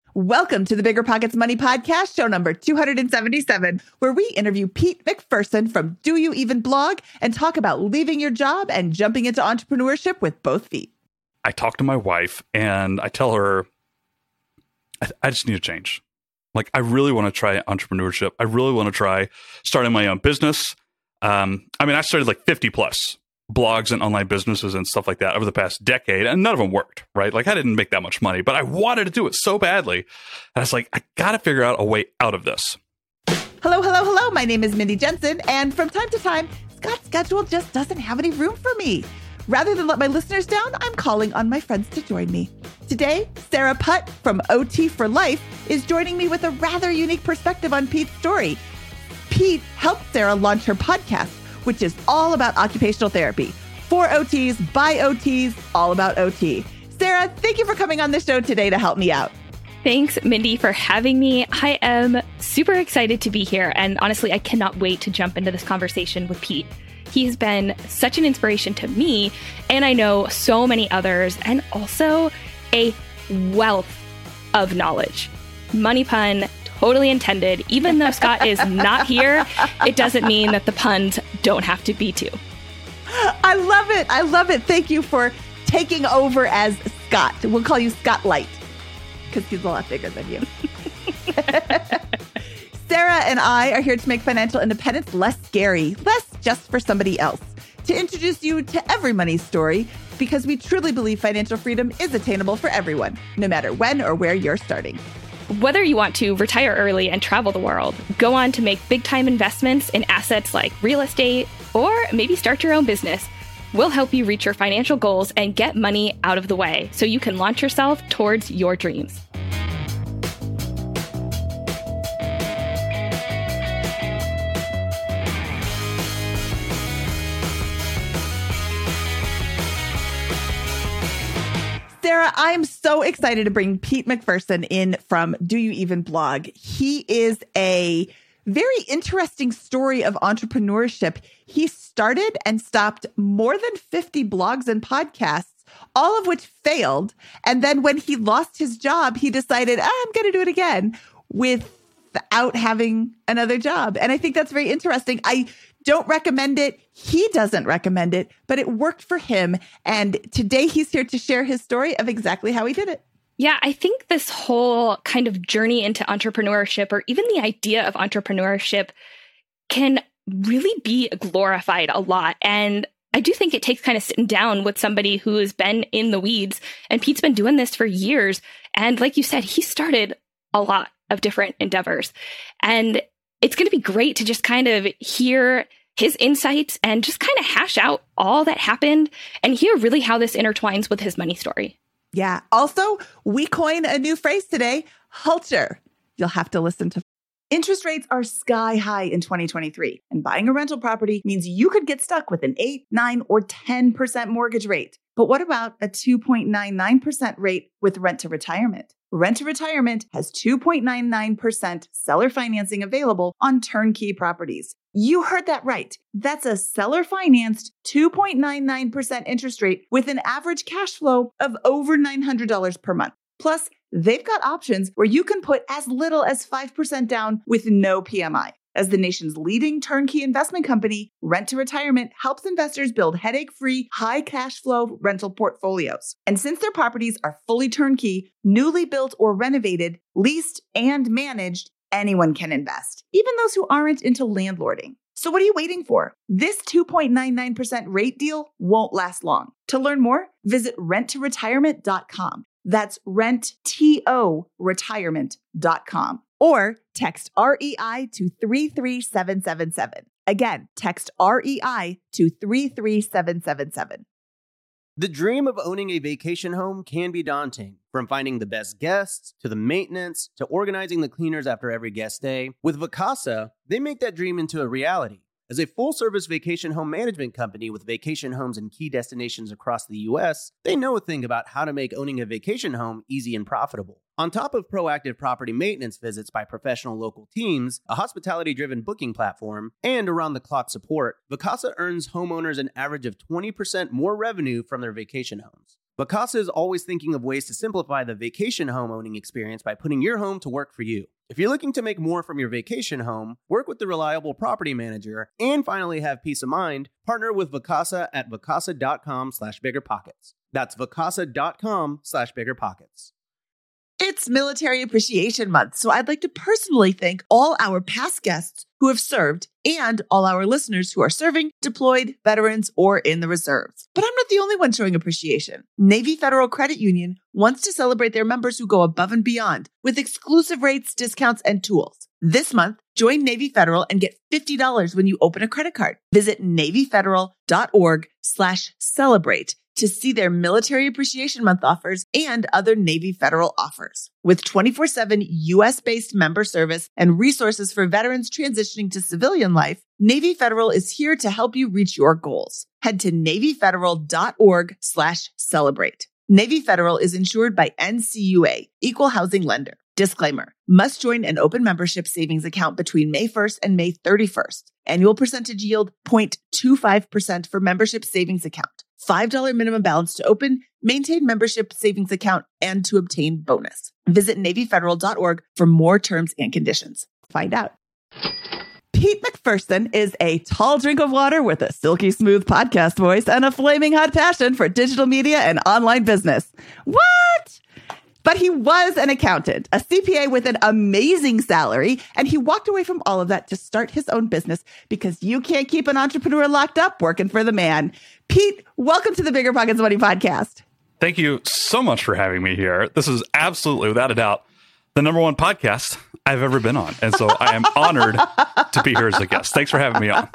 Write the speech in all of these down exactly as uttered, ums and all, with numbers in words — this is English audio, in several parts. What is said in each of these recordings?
Welcome to the Bigger Pockets Money Podcast, show number two hundred seventy-seven, where we interview Pete McPherson from Do You Even Blog and talk about leaving your job and jumping into entrepreneurship with both feet. I talk to my wife and I tell her, I, th- I just need to change. Like, I really want to try entrepreneurship. I really want to try starting my own business. Um, I mean, I started like fifty plus blogs and online businesses and stuff like that over the past decade, and none of them worked, right? Like, I didn't make that much money, but I wanted to do it so badly. And I was like, I got to figure out a way out of this. Hello, hello, hello. My name is Mindy Jensen, and from time to time, Scott's schedule just doesn't have any room for me. Rather than let my listeners down, I'm calling on my friends to join me. Today, Sarah Putt from O T for Life is joining me with a rather unique perspective on Pete's story. Pete helped Sarah launch her podcast, which is all about occupational therapy. For O Ts, by O Ts, all about O T. Sarah, thank you for coming on the show today to help me out. Thanks, Mindy, for having me. I am super excited to be here. And honestly, I cannot wait to jump into this conversation with Pete. He's been such an inspiration to me, and I know so many others, and also a wealth of knowledge. Money pun, totally intended. Even though Scott is not here, it doesn't mean that the puns don't have to be too. I love it. I love it. Thank you for taking over as Scott. We'll call you Scott Light because he's a lot bigger than you. Sarah and I are here to make financial independence less scary, less just for somebody else, to introduce you to every money story, because we truly believe financial freedom is attainable for everyone, no matter when or where you're starting. Whether you want to retire early and travel the world, go on to make big-time investments in assets like real estate, or maybe start your own business, we'll help you reach your financial goals and get money out of the way so you can launch yourself towards your dreams. Sarah, I'm so excited to bring Pete McPherson in from Do You Even Blog. He is a very interesting story of entrepreneurship. He started and stopped more than fifty blogs and podcasts, all of which failed. And then when he lost his job, he decided, ah, I'm going to do it again without having another job. And I think that's very interesting. I don't recommend it. He doesn't recommend it, but it worked for him. And today he's here to share his story of exactly how he did it. Yeah, I think this whole kind of journey into entrepreneurship, or even the idea of entrepreneurship, can really be glorified a lot. And I do think it takes kind of sitting down with somebody who has been in the weeds. And Pete's been doing this for years. And like you said, he started a lot of different endeavors. And it's going to be great to just kind of hear his insights and just kind of hash out all that happened and hear really how this intertwines with his money story. Yeah. Also, we coined a new phrase today, Hulcher. You'll have to listen to. Interest rates are sky high in twenty twenty-three, and buying a rental property means you could get stuck with an eight, nine, or ten percent mortgage rate. But what about a two point nine nine percent rate with Rent to Retirement? Rent to Retirement has two point nine nine percent seller financing available on turnkey properties. You heard that right. That's a seller-financed two point nine nine percent interest rate with an average cash flow of over nine hundred dollars per month. Plus, they've got options where you can put as little as five percent down with no P M I. As the nation's leading turnkey investment company, Rent to Retirement helps investors build headache-free, high cash flow rental portfolios. And since their properties are fully turnkey, newly built or renovated, leased, and managed, anyone can invest, even those who aren't into landlording. So what are you waiting for? This two point nine nine percent rate deal won't last long. To learn more, visit rent to retirement dot com. That's rent to retirement dot com. Or text R E I to three three seven seven seven. Again, text R E I to three three seven seven seven. The dream of owning a vacation home can be daunting. From finding the best guests, to the maintenance, to organizing the cleaners after every guest stay. With Vacasa, they make that dream into a reality. As a full-service vacation home management company with vacation homes in key destinations across the U S, they know a thing about how to make owning a vacation home easy and profitable. On top of proactive property maintenance visits by professional local teams, a hospitality-driven booking platform, and around-the-clock support, Vacasa earns homeowners an average of twenty percent more revenue from their vacation homes. Vacasa is always thinking of ways to simplify the vacation home owning experience by putting your home to work for you. If you're looking to make more from your vacation home, work with the reliable property manager, and finally have peace of mind, partner with Vacasa at vacasa.com slash biggerpockets. That's vacasa.com slash biggerpockets. It's Military Appreciation Month, so I'd like to personally thank all our past guests who have served and all our listeners who are serving, deployed, veterans, or in the reserves. But I'm not the only one showing appreciation. Navy Federal Credit Union wants to celebrate their members who go above and beyond with exclusive rates, discounts, and tools. This month, join Navy Federal and get fifty dollars when you open a credit card. Visit NavyFederal.org slash celebrate to see their Military Appreciation Month offers and other Navy Federal offers. With twenty-four seven U S-based member service and resources for veterans transitioning to civilian life, Navy Federal is here to help you reach your goals. Head to NavyFederal.org slash celebrate. Navy Federal is insured by N C U A, Equal Housing Lender. Disclaimer, must join an open membership savings account between May first and May thirty-first. Annual percentage yield zero point two five percent for membership savings account. five dollars minimum balance to open, maintain membership savings account, and to obtain bonus. Visit NavyFederal.org for more terms and conditions. Find out. Pete McPherson is a tall drink of water with a silky smooth podcast voice and a flaming hot passion for digital media and online business. What? But he was an accountant, a C P A with an amazing salary, and he walked away from all of that to start his own business because you can't keep an entrepreneur locked up working for the man. Pete, welcome to the Bigger Pockets Money Podcast. Thank you so much for having me here. This is absolutely, without a doubt, the number one podcast I've ever been on. And so I am honored to be here as a guest. Thanks for having me on.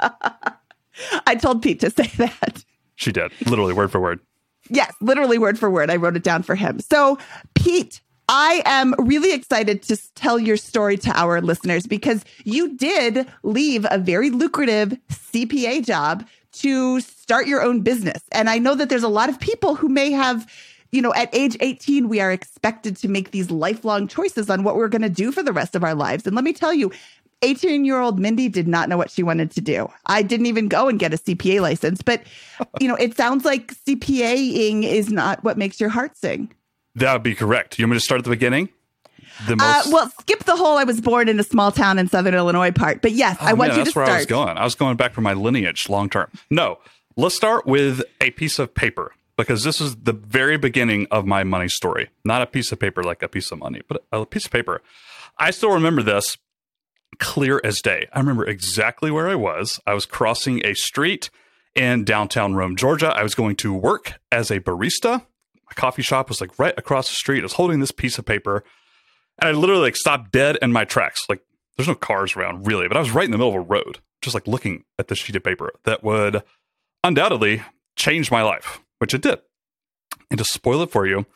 I told Pete to say that. She did, literally word for word. Yes, literally word for word. I wrote it down for him. So, Pete, I am really excited to tell your story to our listeners because you did leave a very lucrative C P A job to start your own business. And I know that there's a lot of people who may have, you know, at age eighteen, we are expected to make these lifelong choices on what we're going to do for the rest of our lives. And let me tell you, eighteen-year-old Mindy did not know what she wanted to do. I didn't even go and get a C P A license. But, you know, it sounds like CPAing is not what makes your heart sing. That would be correct. You want me to start at the beginning? The most... uh, well, skip the whole I was born in a small town in Southern Illinois part. But yes, oh, I want man, you to start. That's where I was going. I was going back for my lineage long term. No, let's start with a piece of paper because this is the very beginning of my money story. Not a piece of paper like a piece of money, but a piece of paper. I still remember this clear as day. I remember exactly where I was. I was crossing a street in downtown Rome, Georgia. I was going to work as a barista. My coffee shop was like right across the street. I was holding this piece of paper and I literally like stopped dead in my tracks. Like there's no cars around really, but I was right in the middle of a road, just like looking at this sheet of paper that would undoubtedly change my life, which it did. And to spoil it for you,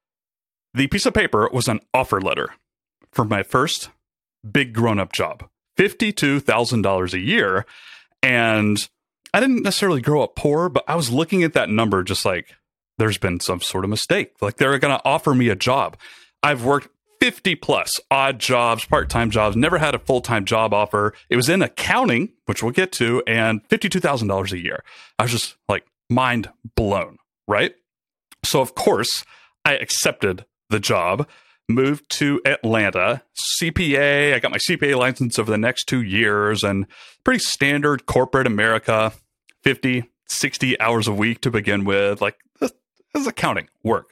the piece of paper was an offer letter for my first big grown-up job, fifty-two thousand dollars a year. And I didn't necessarily grow up poor, but I was looking at that number just like, there's been some sort of mistake. Like they're going to offer me a job. I've worked fifty plus odd jobs, part-time jobs, never had a full-time job offer. It was in accounting, which we'll get to, and fifty-two thousand dollars a year. I was just like mind blown, right? So of course I accepted the job, moved to Atlanta, C P A. I got my C P A license over the next two years and pretty standard corporate America, fifty, sixty hours a week to begin with. Like this is accounting work.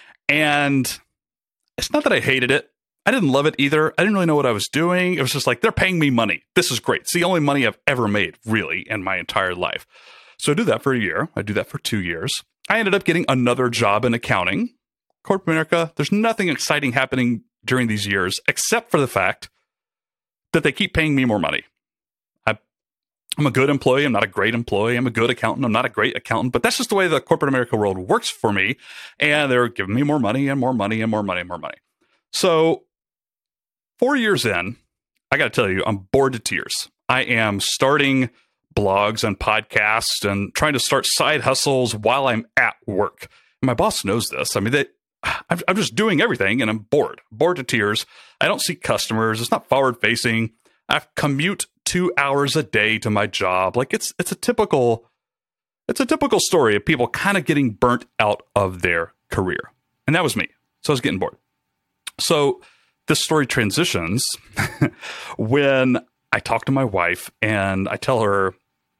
And it's not that I hated it. I didn't love it either. I didn't really know what I was doing. It was just like, they're paying me money. This is great. It's the only money I've ever made really in my entire life. So I do that for a year. I do that for two years. I ended up getting another job in accounting. Corporate America, there's nothing exciting happening during these years, except for the fact that they keep paying me more money. I, I'm a good employee. I'm not a great employee. I'm a good accountant. I'm not a great accountant, but that's just the way the corporate America world works for me. And they're giving me more money and more money and more money and more money. So four years in, I got to tell you, I'm bored to tears. I am starting blogs and podcasts and trying to start side hustles while I'm at work. And my boss knows this. I mean, they, I'm, I'm just doing everything and I'm bored, bored to tears. I don't see customers. It's not forward facing. I commute two hours a day to my job. Like it's, it's a typical, it's a typical story of people kind of getting burnt out of their career. And that was me. So I was getting bored. So this story transitions when I talk to my wife and I tell her,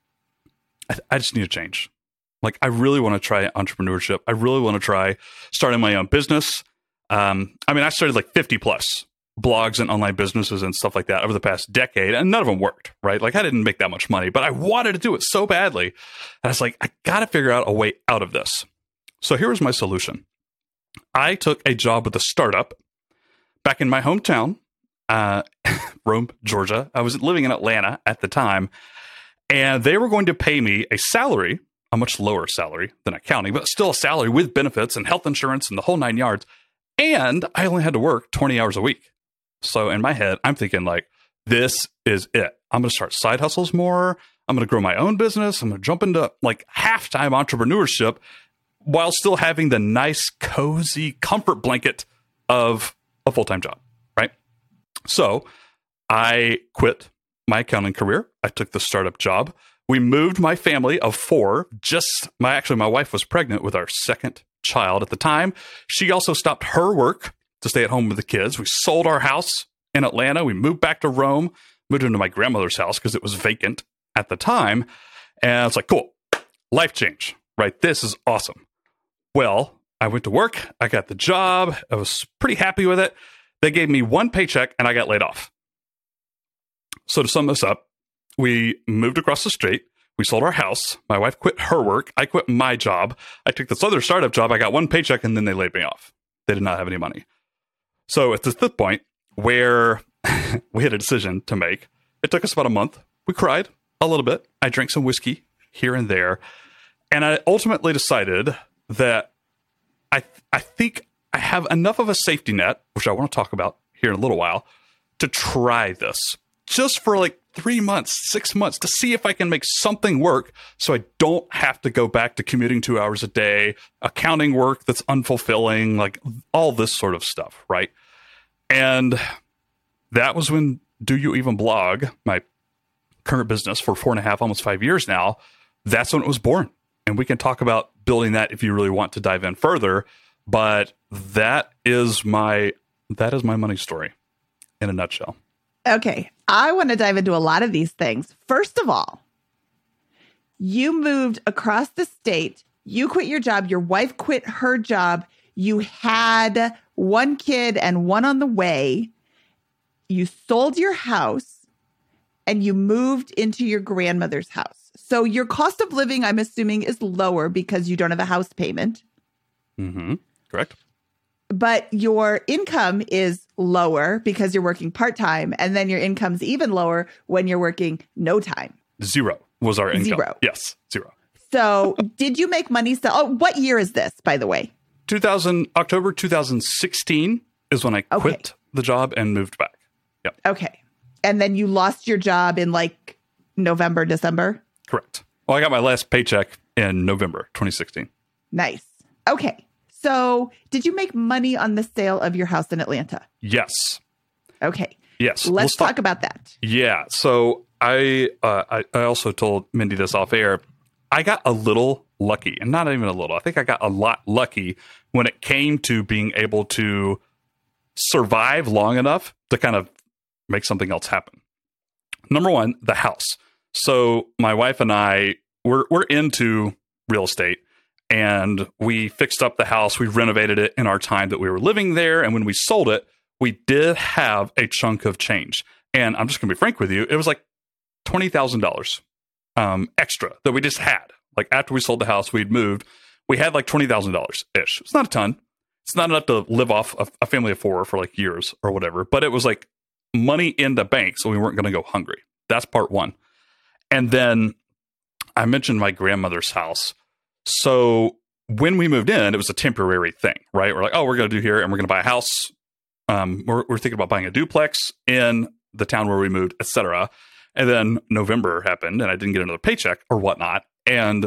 I, I just need to change. Like, I really want to try entrepreneurship. I really want to try starting my own business. Um, I mean, I started like fifty plus blogs and online businesses and stuff like that over the past decade, and none of them worked, right? Like, I didn't make that much money, but I wanted to do it so badly. And I was like, I got to figure out a way out of this. So here was my solution. I took a job with a startup back in my hometown, uh, Rome, Georgia. I was living in Atlanta at the time, and they were going to pay me a salary, a much lower salary than accounting, but still a salary with benefits and health insurance and the whole nine yards. And I only had to work twenty hours a week. So in my head, I'm thinking like, this is it. I'm going to start side hustles more. I'm going to grow my own business. I'm going to jump into like half-time entrepreneurship while still having the nice, cozy comfort blanket of a full-time job, right? So I quit my accounting career. I took the startup job. We moved my family of four. Just my, actually, my wife was pregnant with our second child at the time. She also stopped her work to stay at home with the kids. We sold our house in Atlanta. We moved back to Rome, moved into my grandmother's house because it was vacant at the time. And it's like, cool, life change, right? This is awesome. Well, I went to work. I got the job. I was pretty happy with it. They gave me one paycheck and I got laid off. So to sum this up, we moved across the street. We sold our house. My wife quit her work. I quit my job. I took this other startup job. I got one paycheck and then they laid me off. They did not have any money. So at this point where we had a decision to make, it took us about a month. We cried a little bit. I drank some whiskey here and there. And I ultimately decided that I I think I have enough of a safety net, which I want to talk about here in a little while, to try this just for like three months, six months to see if I can make something work so I don't have to go back to commuting two hours a day, accounting work that's unfulfilling, like all this sort of stuff, right? And that was when Do You Even Blog, my current business for four and a half, almost five years now, that's when it was born. And we can talk about building that if you really want to dive in further. But that is my that is my money story in a nutshell. Okay, I want to dive into a lot of these things. First of all, you moved across the state. You quit your job. Your wife quit her job. You had one kid and one on the way. You sold your house and you moved into your grandmother's house. So your cost of living, I'm assuming, is lower because you don't have a house payment. Mm-hmm. Correct. But your income is lower because you're working part-time. And then your income's even lower when you're working no time. Zero was our income. Zero. Yes, zero. So did you make money? So, oh, what year is this, by the way? two thousand October two thousand sixteen is when I Okay. quit the job and moved back. Yep. Okay. And then you lost your job in like November, December? Correct. Well, I got my last paycheck in November twenty sixteen. Nice. Okay. So did you make money on the sale of your house in Atlanta? Yes. Okay. Yes. Let's talk about that. Yeah. So I, uh, I I also told Mindy this off air. I got a little lucky, and not even a little. I think I got a lot lucky when it came to being able to survive long enough to kind of make something else happen. Number one, the house. So my wife and I, we're we're into real estate, and we fixed up the house. We renovated it in our time that we were living there, and when we sold it, we did have a chunk of change. And I'm just going to be frank with you, it was like twenty thousand dollars um, extra that we just had. Like after we sold the house, we'd moved, we had like twenty thousand dollars ish. It's not a ton. It's not enough to live off a, a family of four for like years or whatever, but it was like money in the bank, so we weren't going to go hungry. That's part one. And then I mentioned my grandmother's house. So when we moved in, it was a temporary thing, right? We're like, oh, we're going to do here and we're going to buy a house. Um, we're, we're thinking about buying a duplex in the town where we moved, et cetera. And then November happened and I didn't get another paycheck or whatnot. And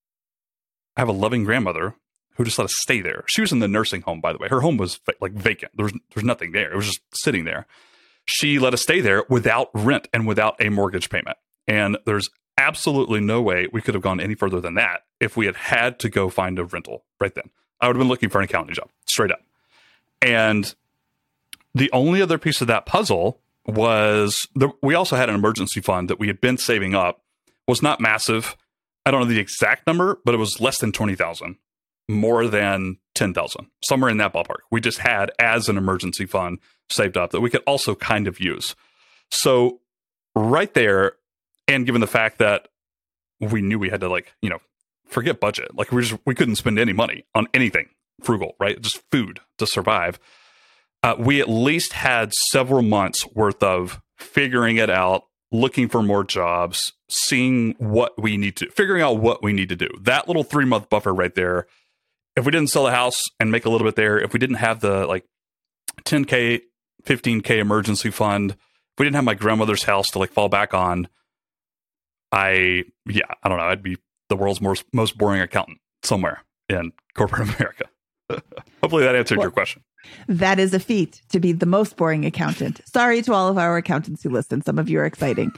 I have a loving grandmother who just let us stay there. She was in the nursing home, by the way. Her home was like vacant. There was, there was nothing there. It was just sitting there. She let us stay there without rent and without a mortgage payment. And there's absolutely no way we could have gone any further than that if we had had to go find a rental right then. I would have been looking for an accounting job, straight up. And the only other piece of that puzzle was the, we also had an emergency fund that we had been saving up. Was not massive. I don't know the exact number, but it was less than twenty thousand, more than ten thousand, somewhere in that ballpark. We just had as an emergency fund saved up that we could also kind of use. So right there, and given the fact that we knew we had to, like, you know, forget budget, like we just we couldn't spend any money on anything frugal, right? Just food to survive. Uh, we at least had several months worth of figuring it out, looking for more jobs, seeing what we need to, figuring out what we need to do. That little three month buffer right there. If we didn't sell the house and make a little bit there, if we didn't have the like ten K, fifteen K emergency fund, if we didn't have my grandmother's house to like fall back on, I, yeah, I don't know. I'd be the world's most, most boring accountant somewhere in corporate America. Hopefully that answered well, your question. That is a feat to be the most boring accountant. Sorry to all of our accountants who listen. Some of you are exciting.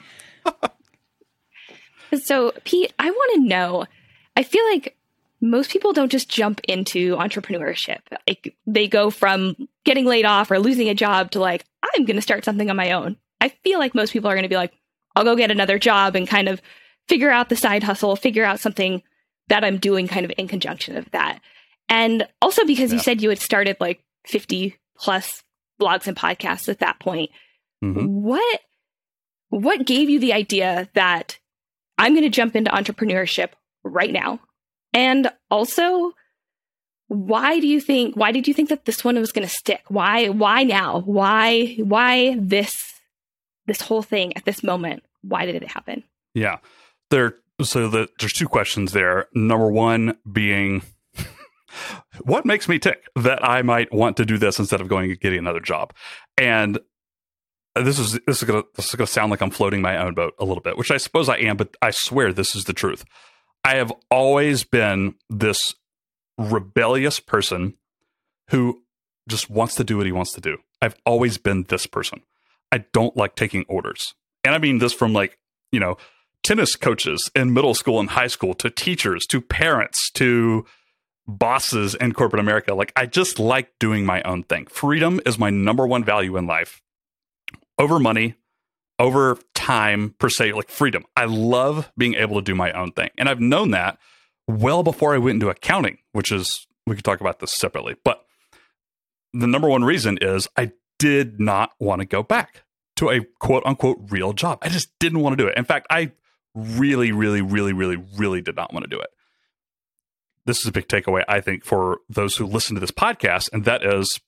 So, Pete, I want to know, I feel like most people don't just jump into entrepreneurship. Like, they go from getting laid off or losing a job to like, I'm going to start something on my own. I feel like most people are going to be like, I'll go get another job and kind of figure out the side hustle, figure out something that I'm doing kind of in conjunction of that. And also because yeah. you said you had started like fifty plus blogs and podcasts at that point. Mm-hmm. What, what gave you the idea that I'm going to jump into entrepreneurship right now? And also, why do you think, why did you think that this one was going to stick? Why, why now? Why, why this, this whole thing at this moment? Why did it happen? Yeah. There, so the, there's two questions there. Number one being, what makes me tick that I might want to do this instead of going and getting another job? And this is this is gonna this is gonna sound like I'm floating my own boat a little bit, which I suppose I am, but I swear this is the truth. I have always been this rebellious person who just wants to do what he wants to do. I've always been this person. I don't like taking orders. And I mean this from like, you know, tennis coaches in middle school and high school to teachers to parents to bosses in corporate America. Like, I just like doing my own thing. Freedom is my number one value in life. Over money, over time per se, like freedom. I love being able to do my own thing. And I've known that well before I went into accounting, which is, we could talk about this separately. But the number one reason is I did not want to go back to a quote unquote real job. I just didn't want to do it. In fact, I really, really, really, really, really did not want to do it. This is a big takeaway, I think, for those who listen to this podcast. And that is,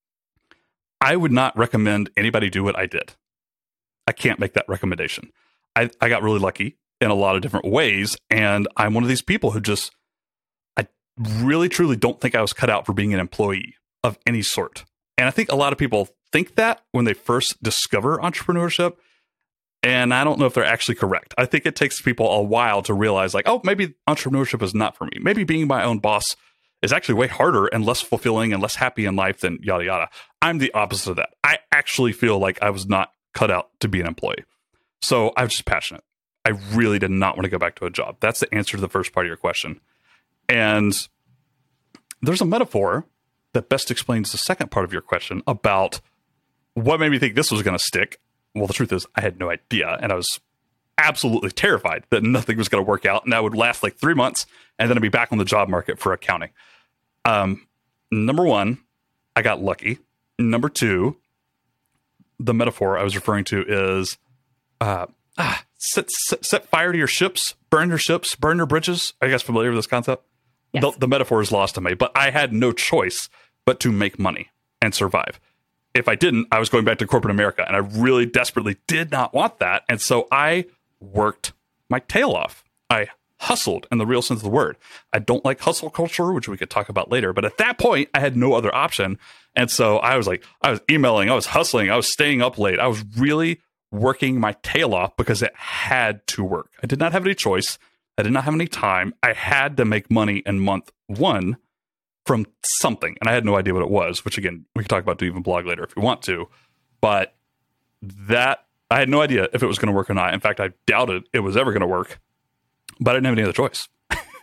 I would not recommend anybody do what I did. I can't make that recommendation. I, I got really lucky in a lot of different ways. And I'm one of these people who just, I really, truly don't think I was cut out for being an employee of any sort. And I think a lot of people think that when they first discover entrepreneurship. And I don't know if they're actually correct. I think it takes people a while to realize like, oh, maybe entrepreneurship is not for me. Maybe being my own boss is actually way harder and less fulfilling and less happy in life than yada, yada. I'm the opposite of that. I actually feel like I was not cut out to be an employee. So I was just passionate. I really did not want to go back to a job. That's the answer to the first part of your question. And there's a metaphor that best explains the second part of your question about what made me think this was going to stick. Well, the truth is I had no idea. And I was absolutely terrified that nothing was going to work out. And that would last like three months. And then I'd be back on the job market for accounting. Um, number one, I got lucky. Number two, the metaphor I was referring to is uh, ah, set, set, set fire to your ships, burn your ships, burn your bridges. Are you guys familiar with this concept? Yes. The, the metaphor is lost to me, but I had no choice but to make money and survive. If I didn't, I was going back to corporate America, and I really desperately did not want that. And so I worked my tail off. I hustled in the real sense of the word. I don't like hustle culture, which we could talk about later. But at that point, I had no other option. And so I was like, I was emailing, I was hustling, I was staying up late. I was really working my tail off because it had to work. I did not have any choice. I did not have any time. I had to make money in month one from something. And I had no idea what it was, which again, we can talk about Do Even Blog later if you want to. But that, I had no idea if it was going to work or not. In fact, I doubted it was ever going to work. But I didn't have any other choice.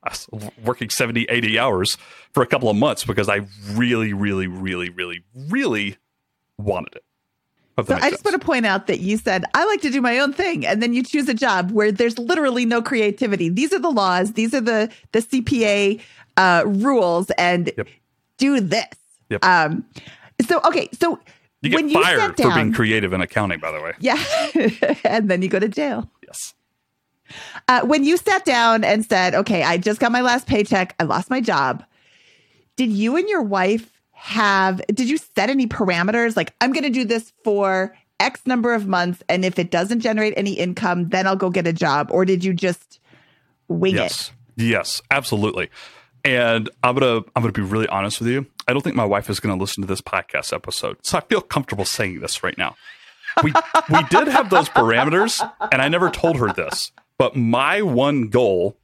I was working seventy, eighty hours for a couple of months because I really, really, really, really, really wanted it. So I just sense. want to point out that you said, I like to do my own thing. And then you choose a job where there's literally no creativity. These are the laws. These are the, the C P A uh, rules. And yep. do this. Yep. Um, so, okay. So you get when fired you sat down, for being creative in accounting, by the way. Yeah. And then you go to jail. Yes. Uh, when you sat down and said, okay, I just got my last paycheck. I lost my job. Did you and your wife have, did you set any parameters? Like, I'm going to do this for X number of months. And if it doesn't generate any income, then I'll go get a job. Or did you just wing yes. it? Yes, absolutely. And I'm going to, I'm going to be really honest with you. I don't think my wife is going to listen to this podcast episode. So I feel comfortable saying this right now. We, we did have those parameters and I never told her this, but my one goal,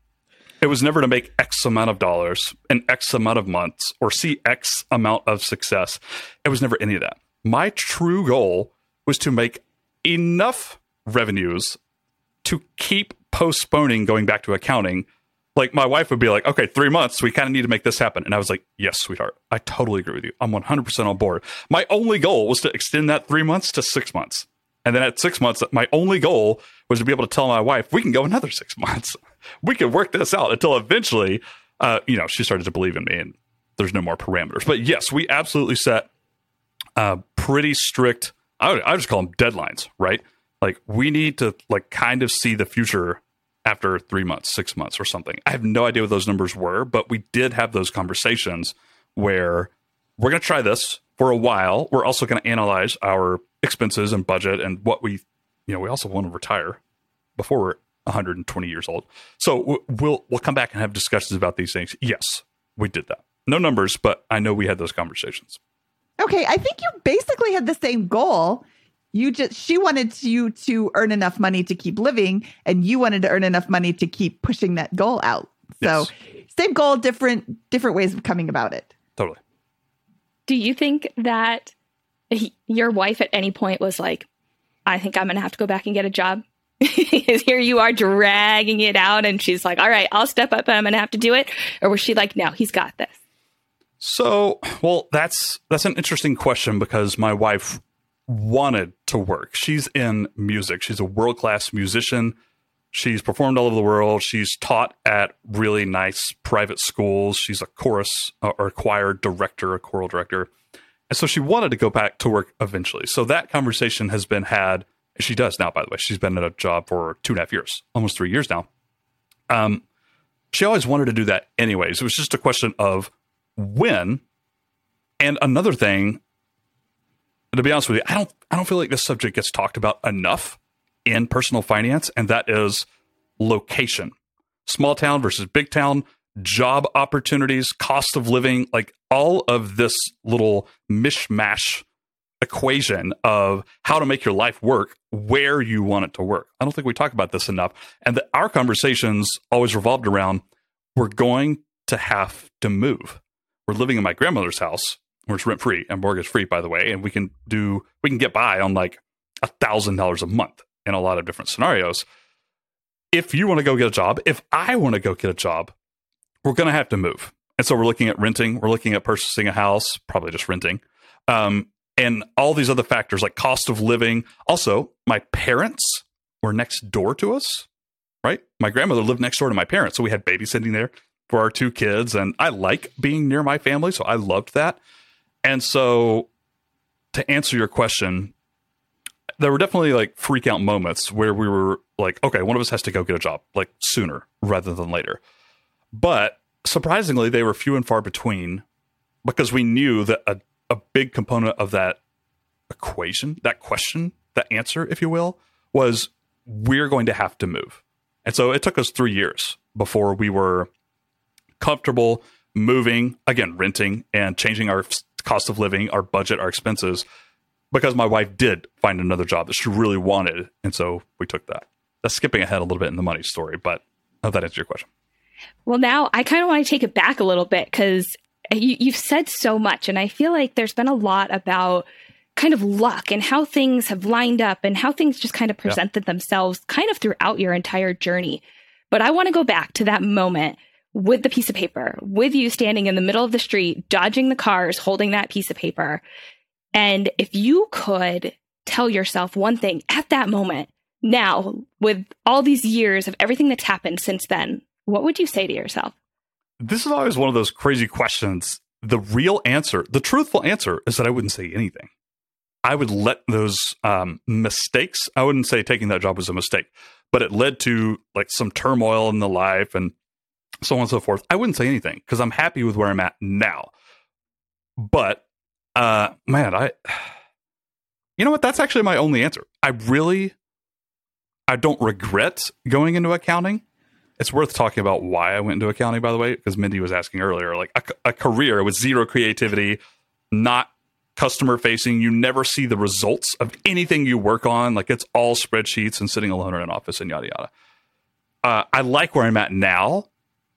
it was never to make X amount of dollars in X amount of months or see X amount of success. It was never any of that. My true goal was to make enough revenues to keep postponing going back to accounting. Like my wife would be like, okay, three months, we kind of need to make this happen. And I was like, yes, sweetheart, I totally agree with you. I'm one hundred percent on board. My only goal was to extend that three months to six months. And then at six months, my only goal was to be able to tell my wife, we can go another six months. We can work this out until eventually, uh, you know, she started to believe in me and there's no more parameters. But yes, we absolutely set uh, pretty strict, I would, I would just call them deadlines, right? Like we need to like kind of see the future after three months, six months or something. I have no idea what those numbers were, but we did have those conversations where we're going to try this for a while. We're also going to analyze our expenses and budget and what we, you know, we also want to retire before we're one hundred twenty years old. So we'll, we'll come back and have discussions about these things. Yes, we did that. No numbers, but I know we had those conversations. Okay. I think you basically had the same goal. You just, she wanted you to earn enough money to keep living and you wanted to earn enough money to keep pushing that goal out. So yes. Same goal, different, different ways of coming about it. Totally. Do you think that he, your wife at any point was like, I think I'm going to have to go back and get a job? Here you are dragging it out. And she's like, all right, I'll step up and I'm going to have to do it. Or was she like, no, he's got this? So, well, that's, that's an interesting question because my wife wanted to work. She's in music. She's a world-class musician. She's performed all over the world. She's taught at really nice private schools. She's a chorus uh, or choir director, a choral director. And so she wanted to go back to work eventually. So that conversation has been had. She does now, by the way. She's been at a job for two and a half years, almost three years now. Um, she always wanted to do that anyways. It was just a question of when. And another thing, to be honest with you, I don't I don't feel like this subject gets talked about enough in personal finance, and that is location. Small town versus big town, job opportunities, cost of living, like all of this little mishmash equation of how to make your life work where you want it to work. I don't think we talk about this enough. And the, our conversations always revolved around, we're going to have to move. We're living in my grandmother's house, where it's rent free and mortgage free, by the way, and we can do we can get by on like a thousand dollars a month in a lot of different scenarios. If you want to go get a job, if I want to go get a job, we're going to have to move. And so we're looking at renting, we're looking at purchasing a house, probably just renting, um, and all these other factors like cost of living. Also, my parents were next door to us, right? My grandmother lived next door to my parents, so we had babysitting there for our two kids, and I like being near my family, so I loved that. And so to answer your question, there were definitely like freak out moments where we were like, okay, one of us has to go get a job like sooner rather than later. But surprisingly, they were few and far between because we knew that a, a big component of that equation, that question, that answer, if you will, was we're going to have to move. And so it took us three years before we were comfortable moving, again, renting and changing our cost of living, our budget, our expenses, because my wife did find another job that she really wanted. And so we took that. That's skipping ahead a little bit in the money story, but I hope that answers your question. Well, now I kind of want to take it back a little bit because you, you've said so much. And I feel like there's been a lot about kind of luck and how things have lined up and how things just kind of presented yeah. themselves kind of throughout your entire journey. But I want to go back to that moment with the piece of paper, with you standing in the middle of the street, dodging the cars, holding that piece of paper. And if you could tell yourself one thing at that moment, now, with all these years of everything that's happened since then, what would you say to yourself? This is always one of those crazy questions. The real answer, the truthful answer, is that I wouldn't say anything. I would let those um, mistakes, I wouldn't say taking that job was a mistake, but it led to like some turmoil in the life and so on and so forth. I wouldn't say anything because I'm happy with where I'm at now. But, uh, man, I, you know what? That's actually my only answer. I really, I don't regret going into accounting. It's worth talking about why I went into accounting, by the way, because Mindy was asking earlier, like a, a career with zero creativity, not customer facing. You never see the results of anything you work on. Like it's all spreadsheets and sitting alone in an office and yada, yada. Uh, I like where I'm at now.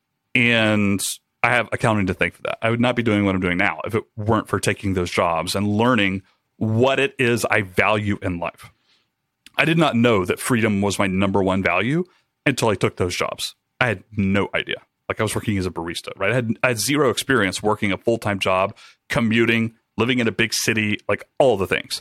And I have accounting to thank for that. I would not be doing what I'm doing now if it weren't for taking those jobs and learning what it is I value in life. I did not know that freedom was my number one value until I took those jobs. I had no idea. Like I was working as a barista, right? I had, I had zero experience working a full-time job, commuting, living in a big city, like all the things.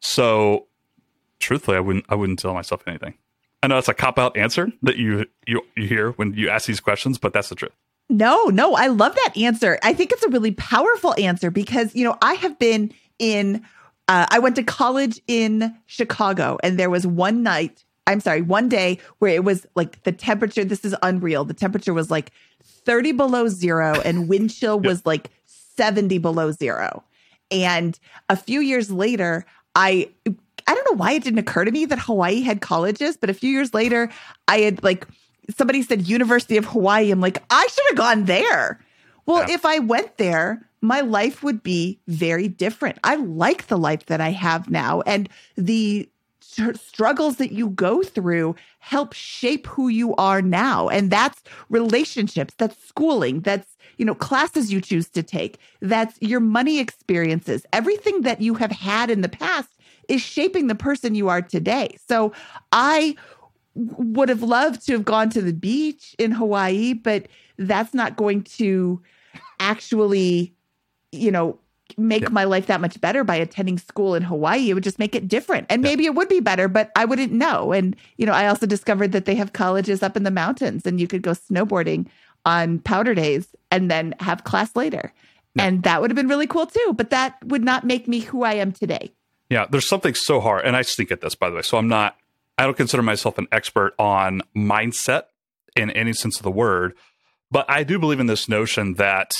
So truthfully, I wouldn't, I wouldn't tell myself anything. I know that's a cop-out answer that you, you you hear when you ask these questions, but that's the truth. No, no, I love that answer. I think it's a really powerful answer because, you know, I have been in, uh, I went to college in Chicago and there was one night, I'm sorry, one day where it was like the temperature, this is unreal. The temperature was like thirty below zero and wind chill was yep. like seventy below zero. And a few years later, I... I don't know why it didn't occur to me that Hawaii had colleges, but a few years later, I had like, somebody said University of Hawaii. I'm like, I should have gone there. Well, yeah. If I went there, my life would be very different. I like the life that I have now. And the tr- struggles that you go through help shape who you are now. And that's relationships, that's schooling, that's, you know, classes you choose to take, that's your money experiences, everything that you have had in the past is shaping the person you are today. So I would have loved to have gone to the beach in Hawaii, but that's not going to actually, you know, make yeah. my life that much better by attending school in Hawaii. It would just make it different. And maybe yeah. it would be better, but I wouldn't know. And, you know, I also discovered that they have colleges up in the mountains and you could go snowboarding on powder days and then have class later. Yeah. And that would have been really cool too. But that would not make me who I am today. Yeah, there's something so hard, and I stink at this, by the way. So I'm not, I don't consider myself an expert on mindset in any sense of the word, but I do believe in this notion that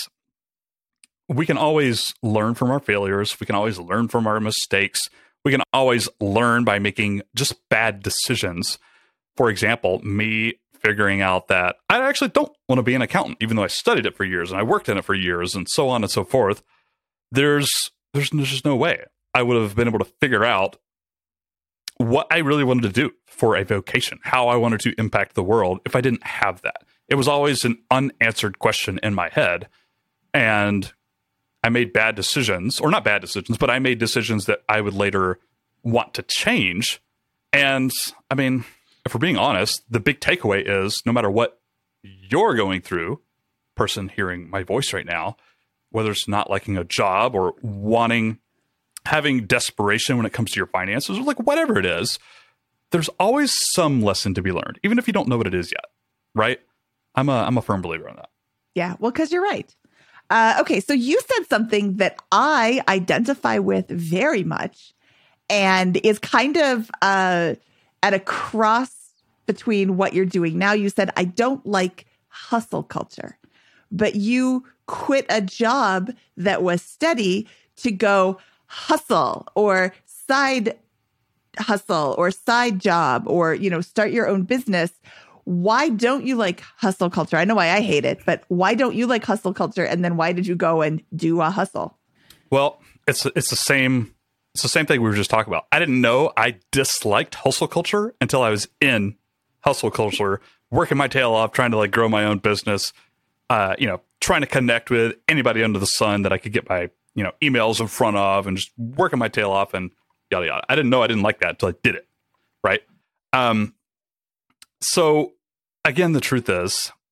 we can always learn from our failures. We can always learn from our mistakes. We can always learn by making just bad decisions. For example, me figuring out that I actually don't want to be an accountant, even though I studied it for years and I worked in it for years and so on and so forth. There's, there's, there's just no way I would have been able to figure out what I really wanted to do for a vocation, how I wanted to impact the world if I didn't have that. It was always an unanswered question in my head. And I made bad decisions, or not bad decisions, but I made decisions that I would later want to change. And I mean, if we're being honest, the big takeaway is no matter what you're going through, person hearing my voice right now, whether it's not liking a job or wanting having desperation when it comes to your finances, or like whatever it is, there's always some lesson to be learned, even if you don't know what it is yet, right? I'm a I'm a firm believer in that. Yeah, well, because you're right. Uh, okay, so you said something that I identify with very much and is kind of uh, at a cross between what you're doing now. You said, I don't like hustle culture, but you quit a job that was steady to go hustle or side hustle or side job or, you know, start your own business. Why don't you like hustle culture? I know why I hate it, but why don't you like hustle culture? And then why did you go and do a hustle? Well, it's it's the same it's the same thing we were just talking about. I didn't know I disliked hustle culture until I was in hustle culture, working my tail off, trying to like grow my own business, uh, you know, trying to connect with anybody under the sun that I could get my you know, emails in front of and just working my tail off and yada, yada. I didn't know I didn't like that until I did it. Right. Um, so again, the truth is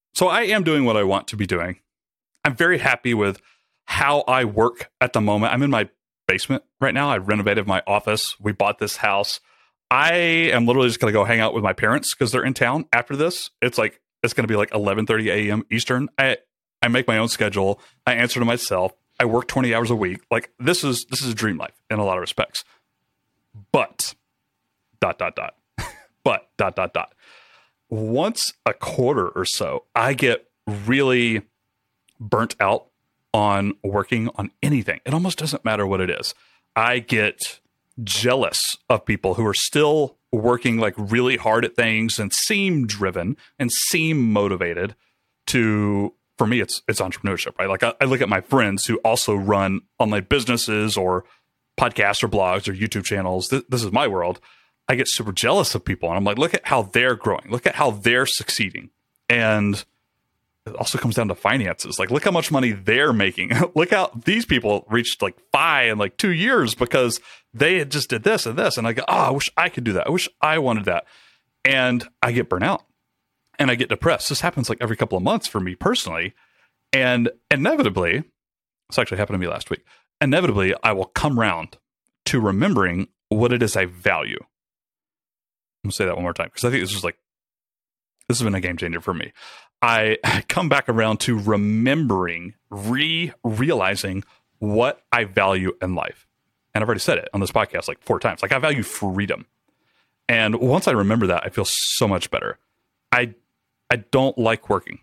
so I am doing what I want to be doing. I'm very happy with how I work at the moment. I'm in my basement right now. I renovated my office. We bought this house. I am literally just going to go hang out with my parents because they're in town after this. It's like, it's going to be like eleven thirty a.m. Eastern. I, I make my own schedule. I answer to myself. I work twenty hours a week. Like this is, this is a dream life in a lot of respects, but dot, dot, dot, but dot, dot, dot. Once a quarter or so, I get really burnt out on working on anything. It almost doesn't matter what it is. I get jealous of people who are still working like really hard at things and seem driven and seem motivated to, for me, it's it's entrepreneurship, right? Like I, I look at my friends who also run online businesses or podcasts or blogs or YouTube channels. Th- this is my world. I get super jealous of people and I'm like, look at how they're growing. Look at how they're succeeding. And it also comes down to finances. Like, look how much money they're making. Look how these people reached like five in like two years because they had just did this and this. And I go, oh, I wish I could do that. I wish I wanted that. And I get burnt out and I get depressed. This happens like every couple of months for me personally. And inevitably, this actually happened to me last week. Inevitably, I will come around to remembering what it is I value. I'm going to say that one more time because I think this is like, this has been a game changer for me. I come back around to remembering, re-realizing what I value in life. And I've already said it on this podcast like four times. Like I value freedom. And once I remember that, I feel so much better. I I don't like working.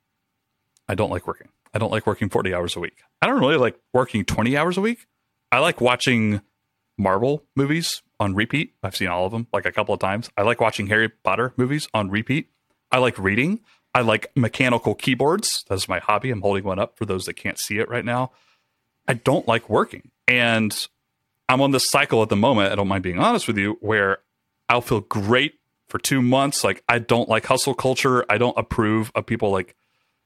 I don't like working. I don't like working forty hours a week. I don't really like working twenty hours a week. I like watching Marvel movies on repeat. I've seen all of them like a couple of times. I like watching Harry Potter movies on repeat. I like reading. I like mechanical keyboards. That's my hobby. I'm holding one up for those that can't see it right now. I don't like working. And I'm on this cycle at the moment, I don't mind being honest with you, where I'll feel great for two months. Like I don't like hustle culture. I don't approve of people like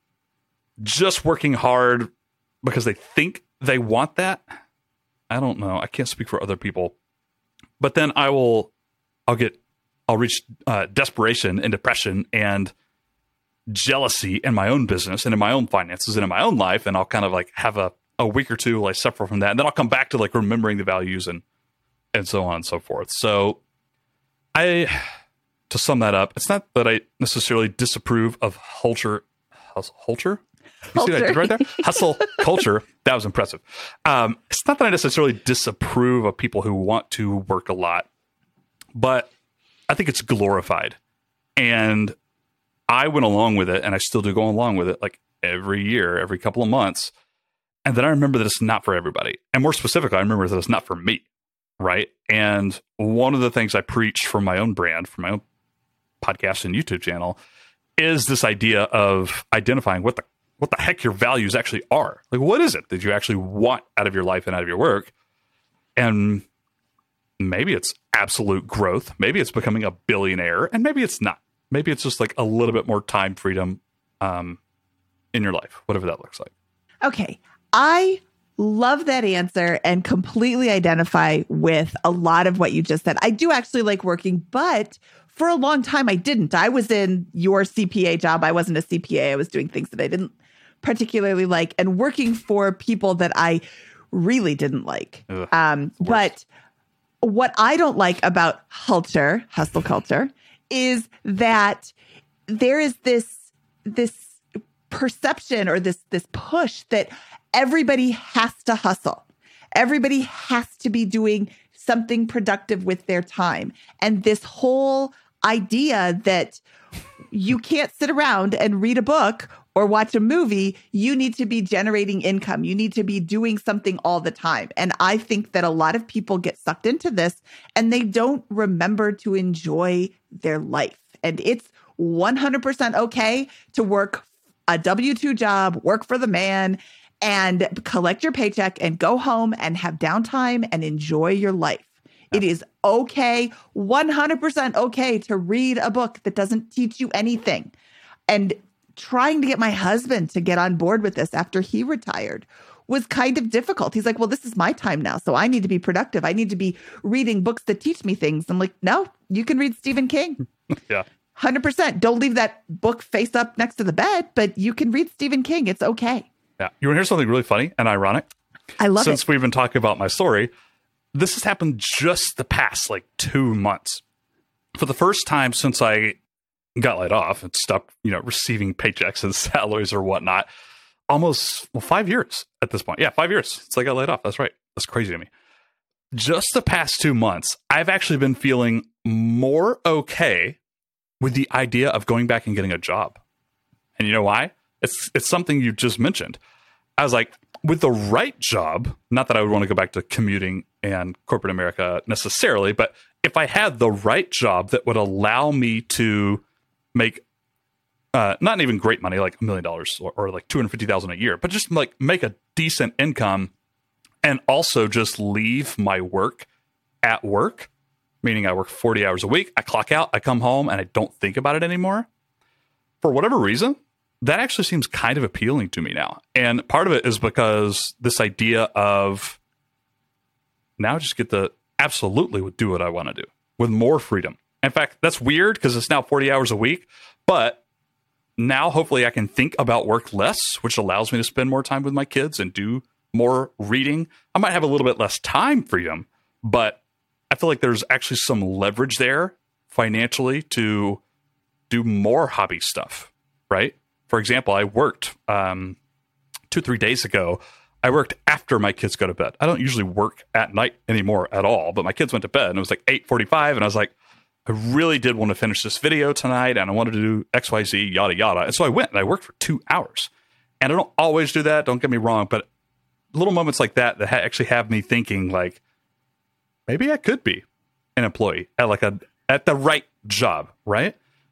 just working hard because they think they want that. I don't know. I can't speak for other people. But then I will, I'll get, I'll reach uh, desperation and depression and jealousy in my own business and in my own finances and in my own life. And I'll kind of like have a, a week or two like suffer from that. And then I'll come back to like remembering the values and, and so on and so forth. So I, to sum that up, it's not that I necessarily disapprove of culture, culture. You see what I did right there? Hustle culture. That was impressive. Um, it's not that I necessarily disapprove of people who want to work a lot, but I think it's glorified. And I went along with it, and I still do go along with it like every year, every couple of months. And then I remember that it's not for everybody. And more specifically, I remember that it's not for me, right? And one of the things I preach for my own brand, for my own podcast and YouTube channel, is this idea of identifying what the what the heck your values actually are. Like, what is it that you actually want out of your life and out of your work? And maybe it's absolute growth. Maybe it's becoming a billionaire, and maybe it's not. Maybe it's just like a little bit more time freedom um, in your life, whatever that looks like. Okay. I love that answer and completely identify with a lot of what you just said. I do actually like working, but for a long time I didn't. I was in your C P A job. I wasn't a C P A. I was doing things that I didn't particularly like and working for people that I really didn't like. Ugh, um, but what I don't like about culture, hustle culture, is that there is this this perception or this this push that everybody has to hustle. Everybody has to be doing something productive with their time. And this whole idea that you can't sit around and read a book or watch a movie, you need to be generating income. You need to be doing something all the time. And I think that a lot of people get sucked into this and they don't remember to enjoy their life. And it's one hundred percent okay to work a W two job, work for the man, and collect your paycheck and go home and have downtime and enjoy your life. It is okay, one hundred percent okay to read a book that doesn't teach you anything. And trying to get my husband to get on board with this after he retired was kind of difficult. He's like, well, this is my time now, so I need to be productive. I need to be reading books that teach me things. I'm like, no, you can read Stephen King. Yeah. hundred percent. Don't leave that book face up next to the bed, but you can read Stephen King. It's okay. Yeah. You want to hear something really funny and ironic? I love Since it. we've been talking about my story, this has happened just the past like two months. For the first time since I got laid off and stopped, you know, receiving paychecks and salaries or whatnot, almost well, five years at this point. Yeah, five years since I got laid off. That's right. That's crazy to me. Just the past two months, I've actually been feeling more okay with the idea of going back and getting a job. And you know why? It's it's something you just mentioned. I was like, with the right job, not that I would want to go back to commuting and corporate America necessarily, but if I had the right job that would allow me to make uh, not even great money, like a million dollars or, or like two hundred fifty thousand dollars a year, but just like make a decent income and also just leave my work at work, meaning I work forty hours a week, I clock out, I come home, and I don't think about it anymore. For whatever reason, that actually seems kind of appealing to me now. And part of it is because this idea of now I just get to absolutely do what I want to do with more freedom. In fact, that's weird because it's now forty hours a week, but now hopefully I can think about work less, which allows me to spend more time with my kids and do more reading. I might have a little bit less time freedom, but I feel like there's actually some leverage there financially to do more hobby stuff, right? For example, I worked um, two, three days ago. I worked after my kids go to bed. I don't usually work at night anymore at all, but my kids went to bed and it was like eight forty-five and I was like, I really did want to finish this video tonight and I wanted to do X Y Z, yada, yada. And so I went and I worked for two hours. And I don't always do that, don't get me wrong, but little moments like that that ha- actually have me thinking like, maybe I could be an employee at like a at the right job, right?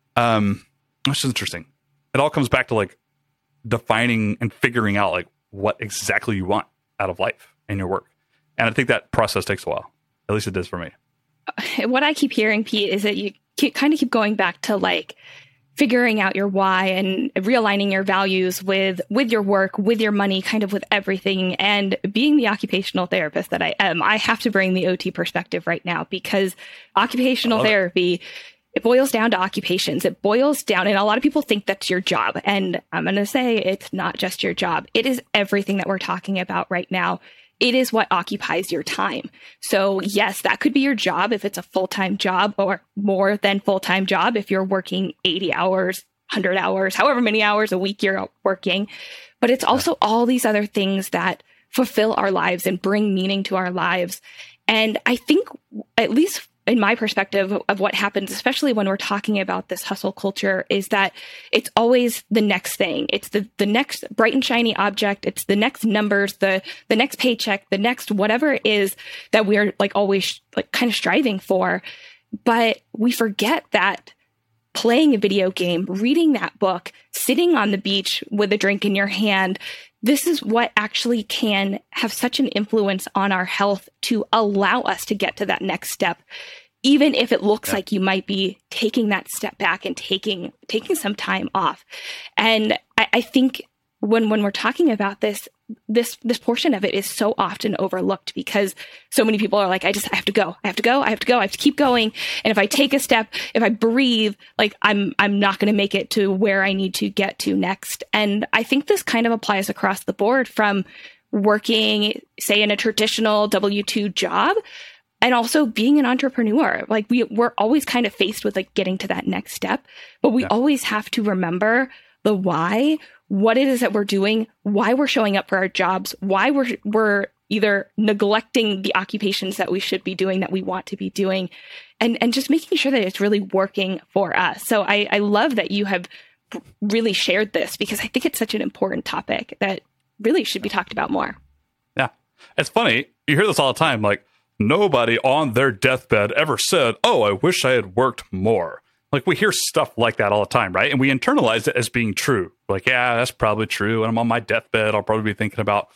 Um, which is interesting. It all comes back to like defining and figuring out like what exactly you want out of life and your work. And I think that process takes a while. At least it does for me. What I keep hearing, Pete, is that you keep, kind of keep going back to like figuring out your why and realigning your values with with your work, with your money, kind of with everything. And being the occupational therapist that I am, I have to bring the O T perspective right now because occupational therapy, it. it boils down to occupations. It boils down, and a lot of people think that's your job. And I'm going to say it's not just your job. It is everything that we're talking about right now. It is what occupies your time. So yes, that could be your job if it's a full-time job or more than full-time job. If you're working eighty hours, one hundred hours, however many hours a week you're working. But it's also yeah. all these other things that fulfill our lives and bring meaning to our lives. And I think, at least in my perspective of what happens, especially when we're talking about this hustle culture, is that it's always the next thing. It's the, the next bright and shiny object. It's the next numbers, the, the next paycheck, the next whatever it is that we're like always like kind of striving for. But we forget that playing a video game, reading that book, sitting on the beach with a drink in your hand, this is what actually can have such an influence on our health to allow us to get to that next step, even if it looks yeah. like you might be taking that step back and taking taking some time off. And I, I think when when we're talking about this, this this portion of it is so often overlooked because so many people are like, I just I have to go, I have to go, I have to go, I have to keep going. And if I take a step, if I breathe, like I'm I'm not going to make it to where I need to get to next. And I think this kind of applies across the board from working, say, in a traditional W two job, and also being an entrepreneur. Like we we're always kind of faced with like getting to that next step, but we yeah. always have to remember the why, what it is that we're doing, why we're showing up for our jobs, why we're we're either neglecting the occupations that we should be doing, that we want to be doing, and and just making sure that it's really working for us. So I, I love that you have really shared this because I think it's such an important topic that really should be talked about more. Yeah. It's funny. You hear this all the time. Like nobody on their deathbed ever said, oh, I wish I had worked more. Like we hear stuff like that all the time, right? And we internalize it as being true. Like, yeah, that's probably true. And I'm on my deathbed. I'll probably be thinking about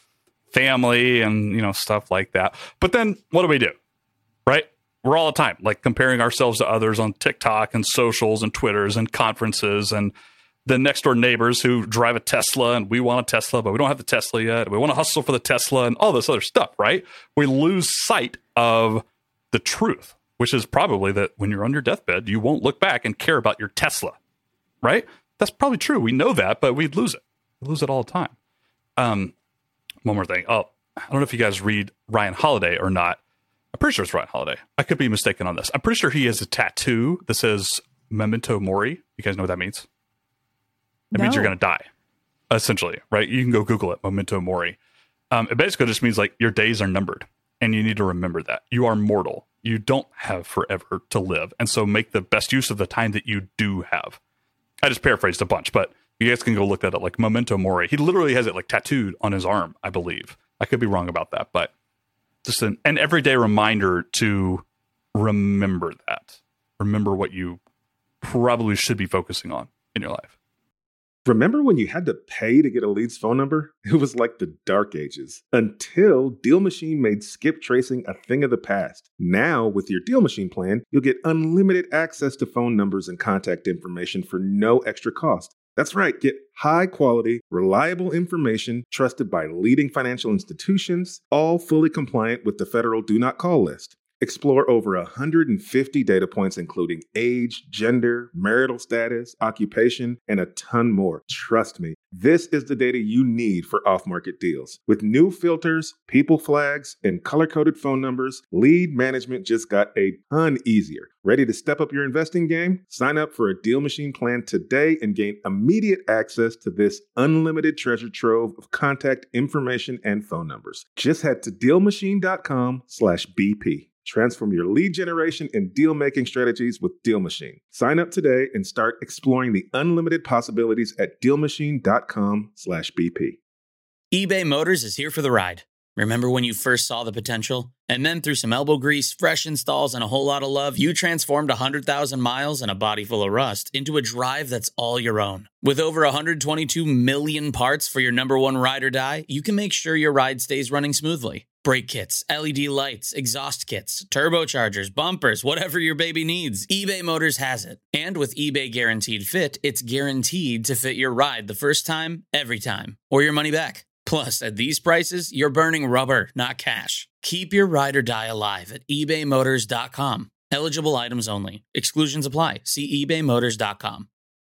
family and, you know, stuff like that. But then what do we do? Right? We're all the time like comparing ourselves to others on TikTok and socials and Twitters and conferences and the next door neighbors who drive a Tesla and we want a Tesla, but we don't have the Tesla yet. We want to hustle for the Tesla and all this other stuff, right? We lose sight of the truth which is probably that when you're on your deathbed, you won't look back and care about your Tesla, right? That's probably true. We know that, but we'd lose it. We lose it all the time. Um, one more thing. Oh, I don't know if you guys read Ryan Holiday or not. I'm pretty sure it's Ryan Holiday. I could be mistaken on this. I'm pretty sure he has a tattoo that says Memento Mori. You guys know what that means? It no. means you're going to die, essentially, right? You can go Google it, Memento Mori. Um, it basically just means like your days are numbered, and you need to remember that. You are mortal. You don't have forever to live. And so make the best use of the time that you do have. I just paraphrased a bunch, but you guys can go look that up, like Memento Mori. He literally has it like tattooed on his arm, I believe. I could be wrong about that, but just an, an everyday reminder to remember that. Remember what you probably should be focusing on in your life. Remember when you had to pay to get a lead's phone number? It was like the dark ages until Deal Machine made skip tracing a thing of the past. Now, with your Deal Machine plan, you'll get unlimited access to phone numbers and contact information for no extra cost. That's right, get high-quality, reliable information trusted by leading financial institutions, all fully compliant with the federal Do Not Call list. Explore over one hundred fifty data points, including age, gender, marital status, occupation, and a ton more. Trust me, this is the data you need for off-market deals. With new filters, people flags, and color-coded phone numbers, lead management just got a ton easier. Ready to step up your investing game? Sign up for a Deal Machine plan today and gain immediate access to this unlimited treasure trove of contact information and phone numbers. Just head to DealMachine.com slash BP. Transform your lead generation and deal-making strategies with Deal Machine. Sign up today and start exploring the unlimited possibilities at DealMachine.com slash BP. eBay Motors is here for the ride. Remember when you first saw the potential? And then through some elbow grease, fresh installs, and a whole lot of love, you transformed one hundred thousand miles and a body full of rust into a drive that's all your own. With over one hundred twenty-two million parts for your number one ride or die, you can make sure your ride stays running smoothly. Brake kits, L E D lights, exhaust kits, turbochargers, bumpers, whatever your baby needs, eBay Motors has it. And with eBay Guaranteed Fit, it's guaranteed to fit your ride the first time, every time, or your money back. Plus, at these prices, you're burning rubber, not cash. Keep your ride or die alive at ebay motors dot com. Eligible items only. Exclusions apply. See ebay motors dot com.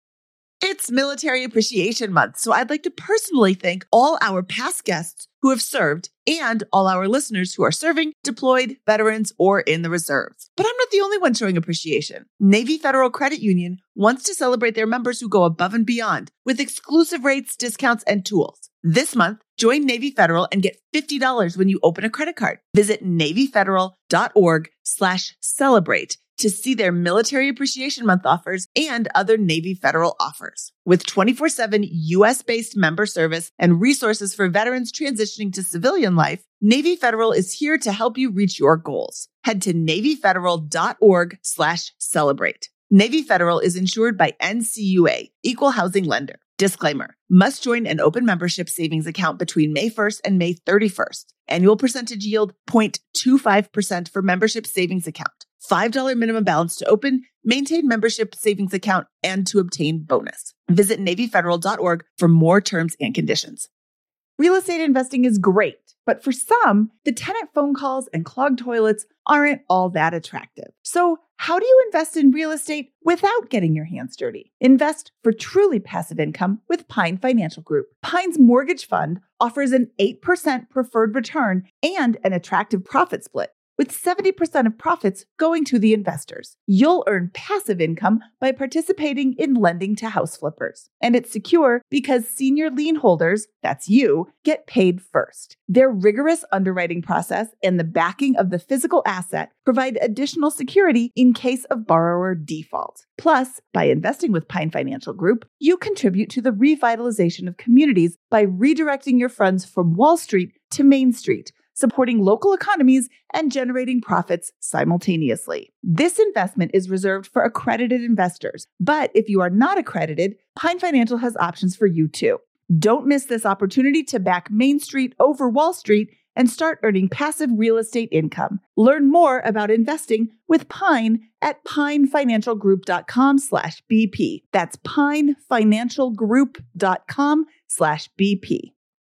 It's Military Appreciation Month, so I'd like to personally thank all our past guests who have served and all our listeners who are serving, deployed, veterans, or in the reserves. But I'm not the only one showing appreciation. Navy Federal Credit Union wants to celebrate their members who go above and beyond with exclusive rates, discounts, and tools. This month, join Navy Federal and get fifty dollars when you open a credit card. Visit NavyFederal.org slash celebrate to see their Military Appreciation Month offers and other Navy Federal offers. With twenty-four seven U S-based member service and resources for veterans transitioning to civilian life, Navy Federal is here to help you reach your goals. Head to NavyFederal.org slash celebrate. Navy Federal is insured by N C U A, Equal Housing Lender. Disclaimer, must join an open membership savings account between May first and May thirty-first. Annual percentage yield zero point two five percent for membership savings account. five dollars minimum balance to open, maintain membership savings account, and to obtain bonus. Visit Navy Federal dot org for more terms and conditions. Real estate investing is great, but for some, the tenant phone calls and clogged toilets aren't all that attractive. So how do you invest in real estate without getting your hands dirty? Invest for truly passive income with Pine Financial Group. Pine's mortgage fund offers an eight percent preferred return and an attractive profit split, with seventy percent of profits going to the investors. You'll earn passive income by participating in lending to house flippers. And it's secure because senior lien holders, that's you, get paid first. Their rigorous underwriting process and the backing of the physical asset provide additional security in case of borrower default. Plus, by investing with Pine Financial Group, you contribute to the revitalization of communities by redirecting your funds from Wall Street to Main Street, supporting local economies and generating profits simultaneously. This investment is reserved for accredited investors, but if you are not accredited, Pine Financial has options for you too. Don't miss this opportunity to back Main Street over Wall Street and start earning passive real estate income. Learn more about investing with Pine at pinefinancialgroup.com slash BP. That's pinefinancialgroup.com slash BP.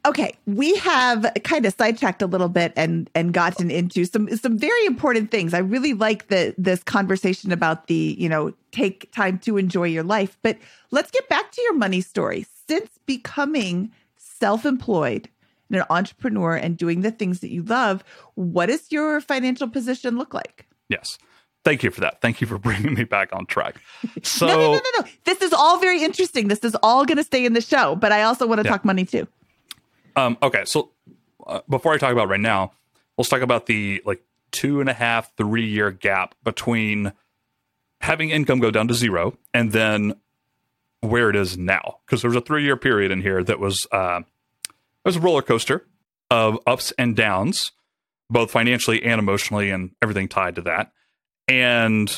Okay, we have kind of sidetracked a little bit and and gotten into some some very important things. I really like the this conversation about the, you know, take time to enjoy your life. But let's get back to your money story. Since becoming self-employed and an entrepreneur and doing the things that you love, what does your financial position look like? Yes. Thank you for that. Thank you for bringing me back on track. So no, no, no, no, no. This is all very interesting. This is all going to stay in the show, but I also want to yeah. talk money too. Um, okay, so uh, before I talk about right now, let's talk about the like two and a half, three year gap between having income go down to zero and then where it is now. Because there was a three year period in here that was uh, it was a roller coaster of ups and downs, both financially and emotionally, and everything tied to that. And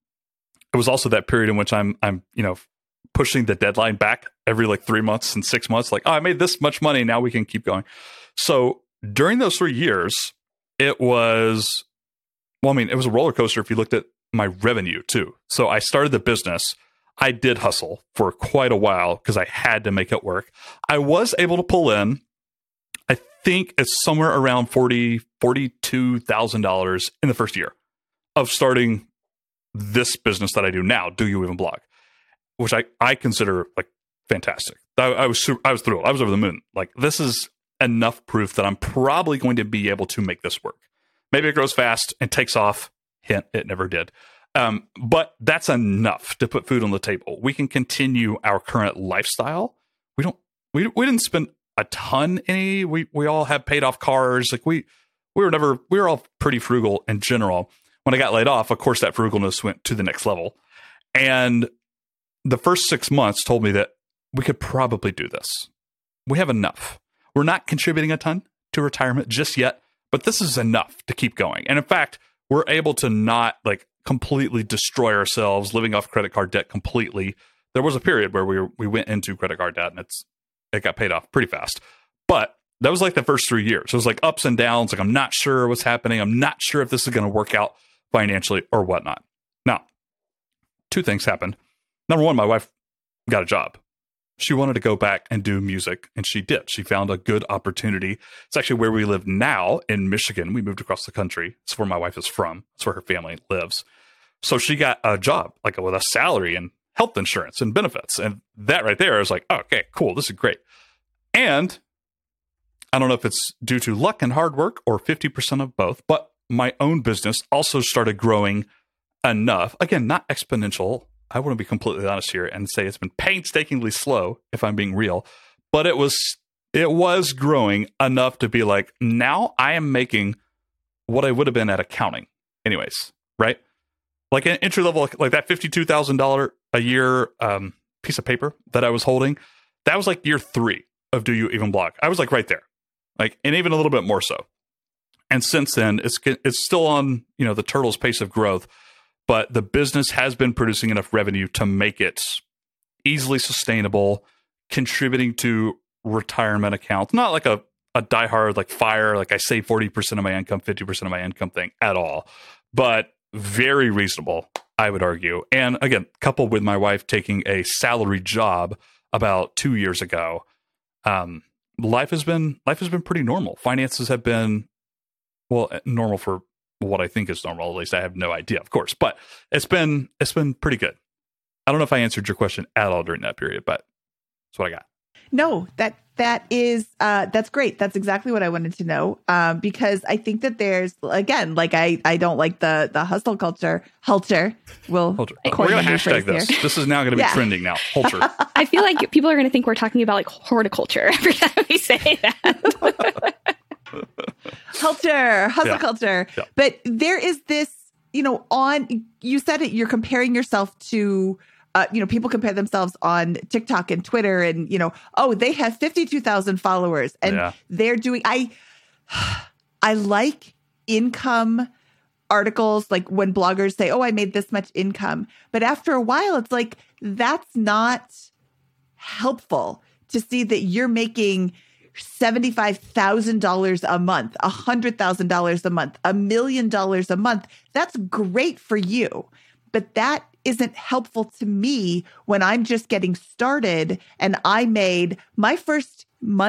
it was also that period in which I'm I'm you know pushing the deadline back every like three months and six months. Like, oh, I made this much money. Now we can keep going. So during those three years, it was, well, I mean, it was a roller coaster if you looked at my revenue too. So I started the business. I did hustle for quite a while because I had to make it work. I was able to pull in, I think it's somewhere around forty thousand dollars, forty-two thousand dollars in the first year of starting this business that I do now, Do You Even Blog? Which I, I consider like fantastic. I, I was super, I was thrilled. I was over the moon. Like, this is enough proof that I'm probably going to be able to make this work. Maybe it grows fast and takes off. Hint, it never did. Um, but that's enough to put food on the table. We can continue our current lifestyle. We don't. We we didn't spend a ton. Any. We we all have paid off cars. Like we we were never. We were all pretty frugal in general. When I got laid off, of course, that frugalness went to the next level, and the first six months told me that we could probably do this. We have enough. We're not contributing a ton to retirement just yet, but this is enough to keep going. And in fact, we're able to not like completely destroy ourselves living off credit card debt completely. There was a period where we were, we went into credit card debt and it's it got paid off pretty fast. But that was like the first three years. It was like ups and downs. Like, I'm not sure what's happening. I'm not sure if this is going to work out financially or whatnot. Now, two things happened. Number one, my wife got a job. She wanted to go back and do music, and she did. She found a good opportunity. It's actually where we live now in Michigan. We moved across the country. It's where my wife is from. It's where her family lives. So she got a job, like with a salary and health insurance and benefits. And that right there is like, oh, okay, cool. This is great. And I don't know if it's due to luck and hard work or fifty percent of both, but my own business also started growing enough. Again, not exponential. I want to be completely honest here and say it's been painstakingly slow, if I'm being real, but it was it was growing enough to be like, now I am making what I would have been at accounting anyways, right? Like an entry level, like that fifty-two thousand dollars a year um, piece of paper that I was holding, that was like year three of Do You Even Blog. I was like right there, like, and even a little bit more so. And since then, it's it's still on, you know, the turtle's pace of growth. But the business has been producing enough revenue to make it easily sustainable, contributing to retirement accounts. Not like a, a diehard, like fire, like I save forty percent of my income, fifty percent of my income thing at all. But very reasonable, I would argue. And again, coupled with my wife taking a salary job about two years ago, um, life has been life has been pretty normal. Finances have been, well, normal for what I think is normal. At least I have no idea, of course, but it's been it's been pretty good. I don't know if I answered your question at all during that period, but that's what I got. No, that that is uh, that's great. That's exactly what I wanted to know, um, because I think that there's, again, like I I don't like the the hustle culture. Hulter will. We're gonna hashtag this. Here. This is now going to be yeah. trending now. Hulter. I feel like people are going to think we're talking about like horticulture every time we say that. Culture, hustle yeah. culture. Yeah. But there is this, you know, on, you said it, you're comparing yourself to, uh, you know, people compare themselves on TikTok and Twitter and, you know, oh, they have fifty-two thousand followers and yeah. they're doing, I, I like income articles, like when bloggers say, oh, I made this much income. But after a while, it's like, that's not helpful to see that you're making seventy-five thousand dollars a month, one hundred thousand dollars a month, a million dollars a month. That's great for you. But that isn't helpful to me when I'm just getting started and I made my first month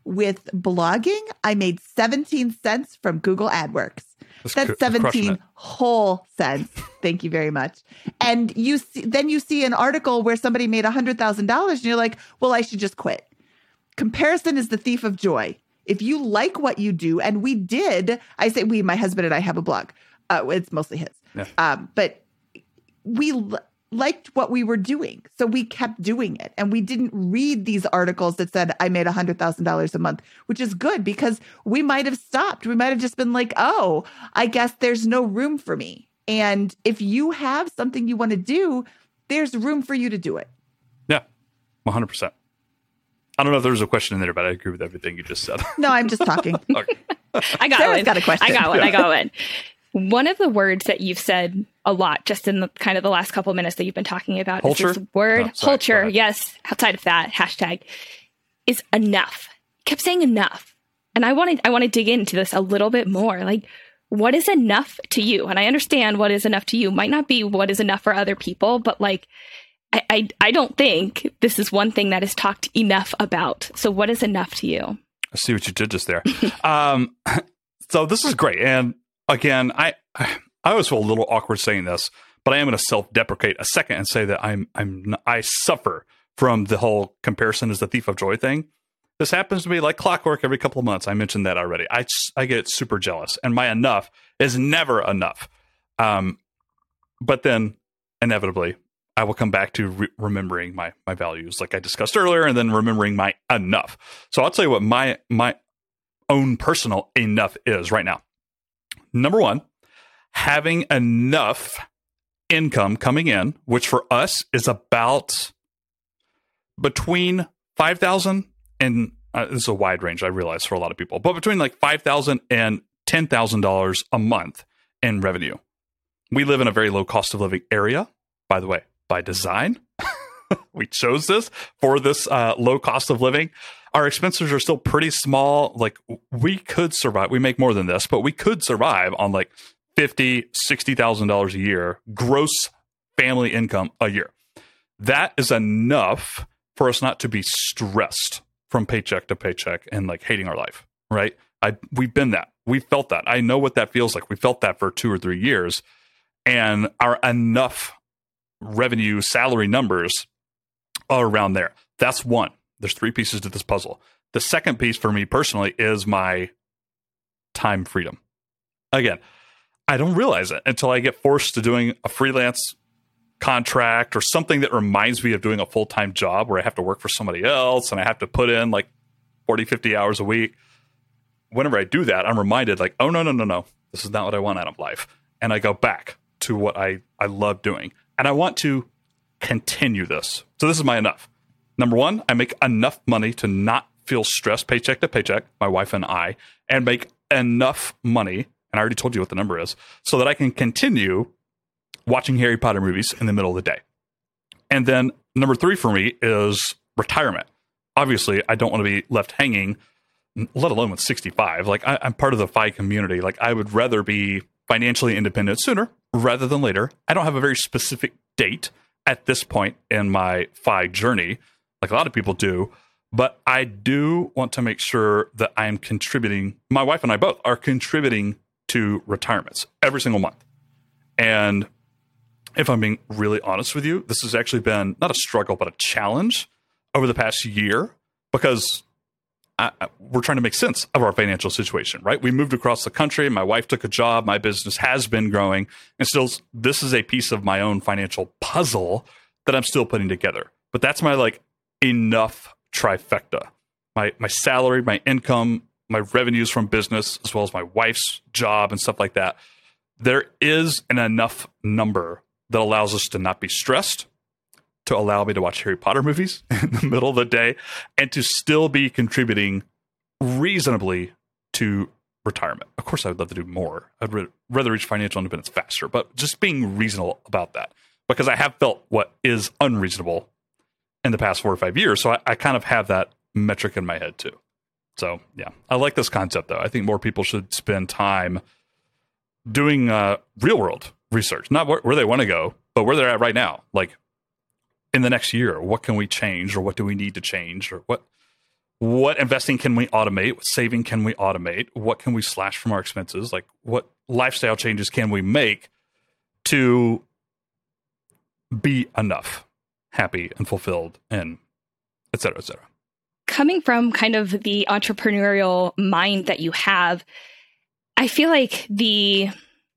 with blogging, I made seventeen cents from Google AdWords. That's, That's cu- seventeen whole cents. Thank you very much. And you see, then you see an article where somebody made one hundred thousand dollars and you're like, well, I should just quit. Comparison is the thief of joy. If you like what you do, and we did, I say we, my husband and I have a blog. Uh, it's mostly his. Yeah. Um, but we l- liked what we were doing. So we kept doing it. And we didn't read these articles that said, I made one hundred thousand dollars a month, which is good because we might have stopped. We might have just been like, oh, I guess there's no room for me. And if you have something you want to do, there's room for you to do it. Yeah, one hundred percent. I don't know if there was a question in there, but I agree with everything you just said. No, I'm just talking. Okay. I got Sarah's one. got a question. I got one. Yeah. I got one. One of the words that you've said a lot just in the kind of the last couple of minutes that you've been talking about Culture? is this word, Oh, sorry, go culture. ahead. Yes. Outside of that, hashtag is enough. Kept saying enough. And I wanted, I want to dig into this a little bit more. Like, what is enough to you? And I understand what is enough to you might not be what is enough for other people, but like, I, I, I don't think this is one thing that is talked enough about. So what is enough to you? I see what you did just there. um, so this is great. And again, I I always feel a little awkward saying this, but I am going to self-deprecate a second and say that I'm I'm I suffer from the whole comparison is the thief of joy thing. This happens to me like clockwork every couple of months. I mentioned that already. I just- I get super jealous, and my enough is never enough. Um, but then inevitably, I will come back to re- remembering my my values, like I discussed earlier, and then remembering my enough. So I'll tell you what my my own personal enough is right now. Number one, having enough income coming in, which for us is about between five thousand and uh, this is a wide range, I realize, for a lot of people, but between like five thousand and ten thousand dollars a month in revenue. We live in a very low cost of living area, by the way, by design. We chose this for this uh, low cost of living. Our expenses are still pretty small. Like, we could survive. We make more than this, but we could survive on like fifty thousand dollars, sixty thousand dollars a year gross family income a year. That is enough for us not to be stressed from paycheck to paycheck and like hating our life, right? I we've been that. We felt that. I know what that feels like. We felt that for two or three years, and our enough revenue salary numbers are around there. That's one. There's three pieces to this puzzle. The second piece for me personally is my time freedom. Again, I don't realize it until I get forced to doing a freelance contract or something that reminds me of doing a full-time job where I have to work for somebody else and I have to put in like forty, fifty hours a week. Whenever I do that, I'm reminded like, oh, no, no, no, no. This is not what I want out of life. And I go back to what I, I love doing. And I want to continue this. So this is my enough. Number one, I make enough money to not feel stressed paycheck to paycheck, my wife and I, and make enough money, and I already told you what the number is, so that I can continue watching Harry Potter movies in the middle of the day. And then number three for me is retirement. Obviously, I don't want to be left hanging, let alone with sixty-five. Like, I, I'm part of the F I community. Like, I would rather be financially independent sooner rather than later. I don't have a very specific date at this point in my F I journey, like a lot of people do, but I do want to make sure that I am contributing. My wife and I both are contributing to retirements every single month. And if I'm being really honest with you, this has actually been not a struggle, but a challenge over the past year, because I, I, we're trying to make sense of our financial situation, right? We moved across the country. My wife took a job. My business has been growing. And still, this is a piece of my own financial puzzle that I'm still putting together. But that's my like enough trifecta. My my salary, my income, my revenues from business, as well as my wife's job and stuff like that. There is an enough number that allows us to not be stressed, to allow me to watch Harry Potter movies in the middle of the day, and to still be contributing reasonably to retirement. Of course, I would love to do more. I'd re- rather reach financial independence faster, but just being reasonable about that, because I have felt what is unreasonable in the past four or five years. So I, I kind of have that metric in my head too. So yeah, I like this concept though. I think more people should spend time doing uh, real world research, not where, where they want to go, but where they're at right now. Like, in the next year, what can we change, or what do we need to change, or what what investing can we automate? What saving can we automate? What can we slash from our expenses? Like, what lifestyle changes can we make to be enough, happy and fulfilled, and et cetera, et cetera? Coming from kind of the entrepreneurial mind that you have, I feel like the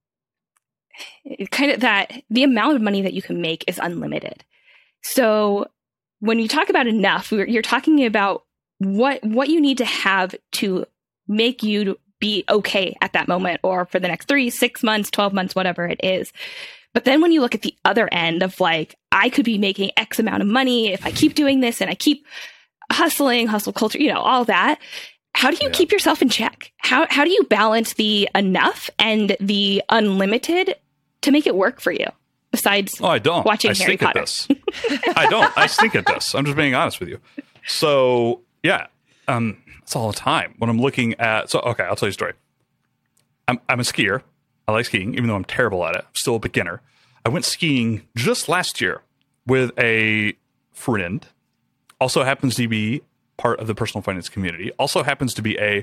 kind of that the amount of money that you can make is unlimited. So when you talk about enough, you're talking about what what you need to have to make you be okay at that moment, or for the next three, six months, twelve months, whatever it is. But then when you look at the other end of like, I could be making X amount of money if I keep doing this and I keep hustling, hustle culture, you know, all that. How do you yeah. keep yourself in check? How how do you balance the enough and the unlimited to make it work for you? Besides oh, I don't. watching I Harry stink Potter. At this. I don't. I stink at this. I'm just being honest with you. So yeah, um, it's all the time when I'm looking at. So okay, I'll tell you a story. I'm I'm a skier. I like skiing, even though I'm terrible at it. I'm still a beginner. I went skiing just last year with a friend. Also happens to be part of the personal finance community. Also happens to be a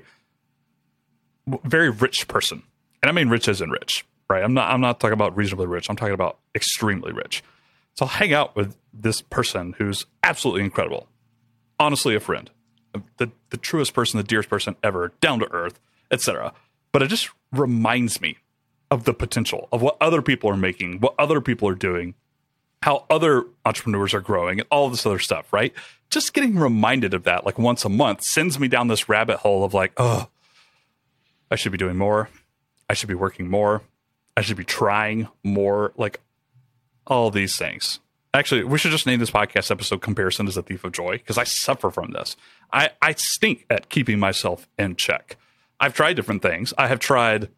very rich person, and I mean rich as in rich, right? I'm not. I'm not talking about reasonably rich. I'm talking about extremely rich. So I'll hang out with this person who's absolutely incredible. Honestly, a friend, the the truest person, the dearest person ever, down to earth, et cetera. But it just reminds me of the potential of what other people are making, what other people are doing, how other entrepreneurs are growing, and all this other stuff, right? Just getting reminded of that like once a month sends me down this rabbit hole of like, oh, I should be doing more. I should be working more. I should be trying more, like all these things. Actually, we should just name this podcast episode Comparison is a Thief of Joy, because I suffer from this. I, I stink at keeping myself in check. I've tried different things. I have tried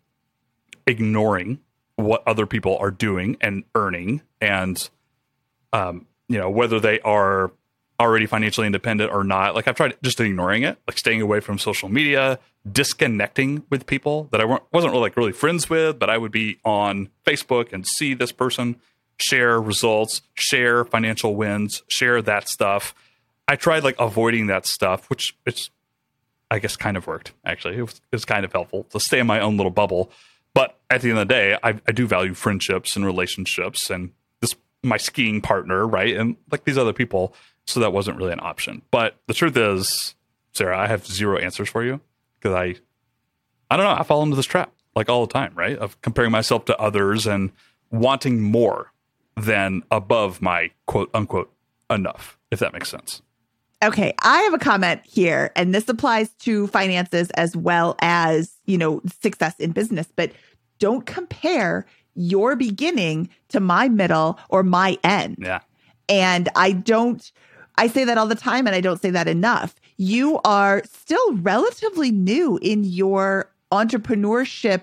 ignoring what other people are doing and earning, and um, you know, whether they are already financially independent or not. Like I've tried just ignoring it, like staying away from social media, disconnecting with people that I weren't, wasn't really like really friends with, but I would be on Facebook and see this person share results, share financial wins, share that stuff. I tried like avoiding that stuff, which it's, I guess, kind of worked. Actually, it was, it was kind of helpful to stay in my own little bubble. But at the end of the day, I, I do value friendships and relationships and this my skiing partner, right? And like these other people. So that wasn't really an option. But the truth is, Sarah, I have zero answers for you because I, I don't know. I fall into this trap like all the time, right? Of comparing myself to others and wanting more than above my quote unquote enough, if that makes sense. Okay, I have a comment here, and this applies to finances as well as, you know, success in business, but don't compare your beginning to my middle or my end. Yeah. And I don't, I say that all the time, and I don't say that enough. You are still relatively new in your entrepreneurship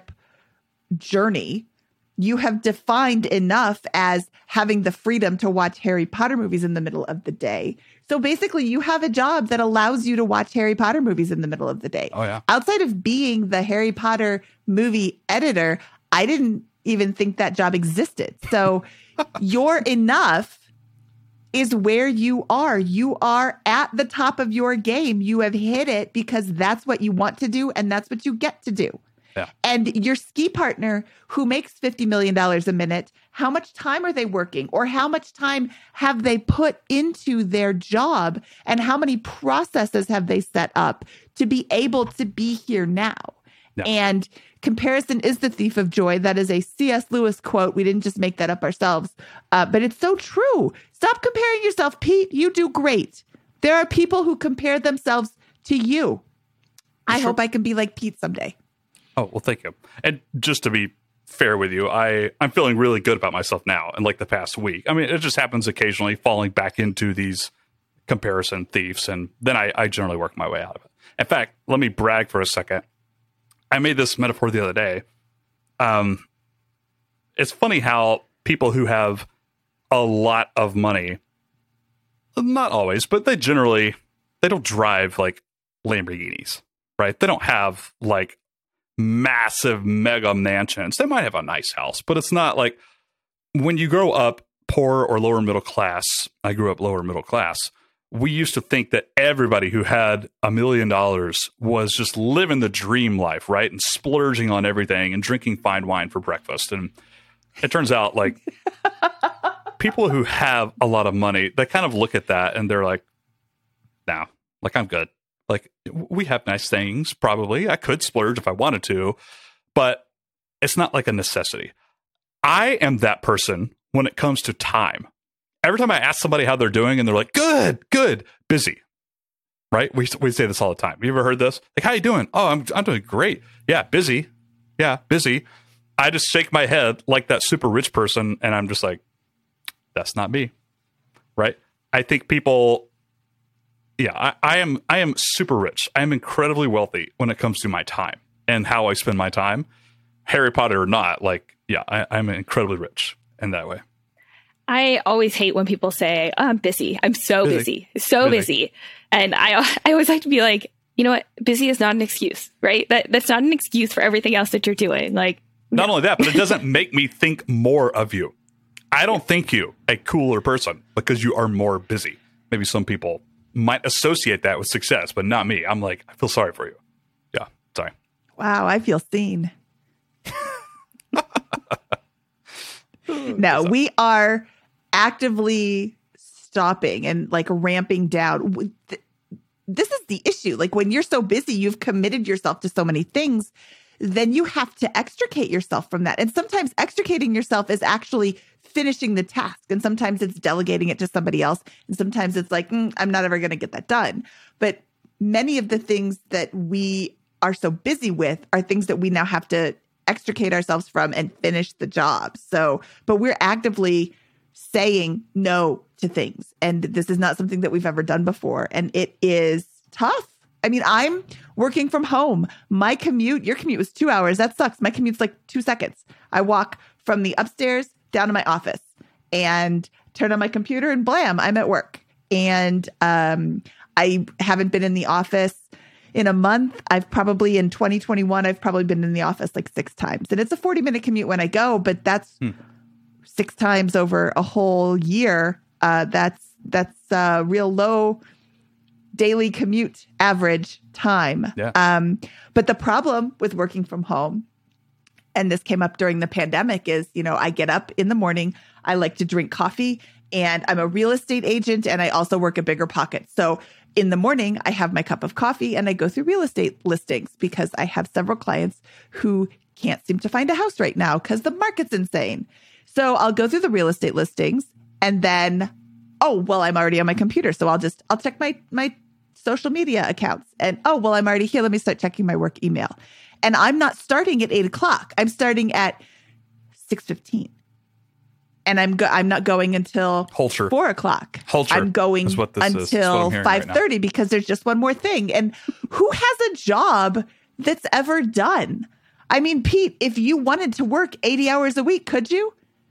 journey. You have defined enough as having the freedom to watch Harry Potter movies in the middle of the day. So basically, you have a job that allows you to watch Harry Potter movies in the middle of the day. Oh, yeah. Outside of being the Harry Potter movie editor, I didn't even think that job existed. So your enough is where you are. You are at the top of your game. You have hit it because that's what you want to do, and that's what you get to do. Yeah. And your ski partner who makes fifty million dollars a minute, how much time are they working, or how much time have they put into their job, and how many processes have they set up to be able to be here now? Yeah. And comparison is the thief of joy. That is a C S Lewis quote. We didn't just make that up ourselves, uh, but it's so true. Stop comparing yourself, Pete. You do great. There are people who compare themselves to you. I sure. hope I can be like Pete someday. Oh, well, thank you. And just to be fair with you, I, I'm feeling really good about myself now in like the past week. I mean, it just happens occasionally falling back into these comparison thieves, and then I, I generally work my way out of it. In fact, let me brag for a second. I made this metaphor the other day. Um, it's funny how people who have a lot of money, not always, but they generally, they don't drive like Lamborghinis, right? They don't have like massive mega mansions. They might have a nice house, but it's not like when you grow up poor or lower middle class. I grew up lower middle class. we used to think that everybody who had a million dollars was just living the dream life, right? And splurging on everything and drinking fine wine for breakfast. And it turns out like people who have a lot of money, they kind of look at that and they're like, no, like I'm good. Like we have nice things, probably. I could splurge if I wanted to, but it's not like a necessity. I am that person when it comes to time. Every time I ask somebody how they're doing and they're like, good, good, busy, right? We we say this all the time. You ever heard this? Like, how you doing? Oh, I'm I'm doing great. Yeah, busy. Yeah, busy. I just shake my head like that super rich person. And I'm just like, that's not me, right? I think people, yeah, I, I am I am super rich. I am incredibly wealthy when it comes to my time and how I spend my time. Harry Potter or not, like, yeah, I, I'm incredibly rich in that way. I always hate when people say, oh, I'm busy. I'm so busy, busy. so busy. busy. And I I always like to be like, you know what? Busy is not an excuse, right? That That's not an excuse for everything else that you're doing. Like, not no. only that, but it doesn't make me think more of you. I don't think you a cooler person because you are more busy. Maybe some people might associate that with success, but not me. I'm like, I feel sorry for you. Yeah, sorry. Wow, I feel seen. No, we are actively stopping and like ramping down. This is the issue. Like when you're so busy, you've committed yourself to so many things, then you have to extricate yourself from that. And sometimes extricating yourself is actually finishing the task. And sometimes it's delegating it to somebody else. And sometimes it's like, mm, I'm not ever going to get that done. But many of the things that we are so busy with are things that we now have to extricate ourselves from and finish the job. So, but we're actively saying no to things. And this is not something that we've ever done before. And it is tough. I mean, I'm working from home. My commute, your commute was two hours. That sucks. My commute's like two seconds. I walk from the upstairs down to my office and turn on my computer and blam, I'm at work. And um, I haven't been in the office in a month. I've probably, in twenty twenty-one, I've probably been in the office like six times. And it's a forty minute commute when I go, but that's hmm. six times over a whole year. Uh, that's that's a real low daily commute average time. Yeah. Um, but the problem with working from home, and this came up during the pandemic, is, you know, I get up in the morning, I like to drink coffee, and I'm a real estate agent, and I also work at BiggerPockets. So in the morning, I have my cup of coffee and I go through real estate listings because I have several clients who can't seem to find a house right now because the market's insane. So I'll go through the real estate listings and then, oh, well, I'm already on my computer. So I'll just, I'll check my, my social media accounts and, oh, well, I'm already here. Let me start checking my work email. And I'm not starting at eight o'clock. I'm starting at six fifteen. And I'm go- I'm not going until Holter. four o'clock. Holter I'm going until five thirty right because there's just one more thing. And who has a job that's ever done? I mean, Pete, if you wanted to work eighty hours a week, could you?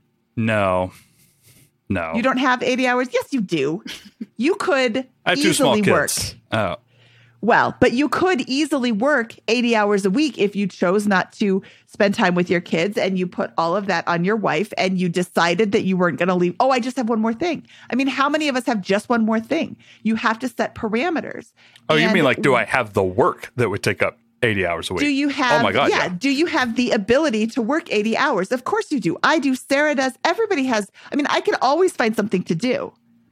No. No. You don't have eighty hours? Yes, you do. You could I have easily two small kids. work. Oh. Well, but you could easily work eighty hours a week if you chose not to spend time with your kids and you put all of that on your wife and you decided that you weren't going to leave. Oh, I just have one more thing. I mean, how many of us have just one more thing? You have to set parameters. Oh, and you mean like, do I have the work that would take up eighty hours a week? Do you have, oh my God, yeah, yeah. Do you have the ability to work eighty hours? Of course you do. I do. Sarah does. Everybody has. I mean, I can always find something to do,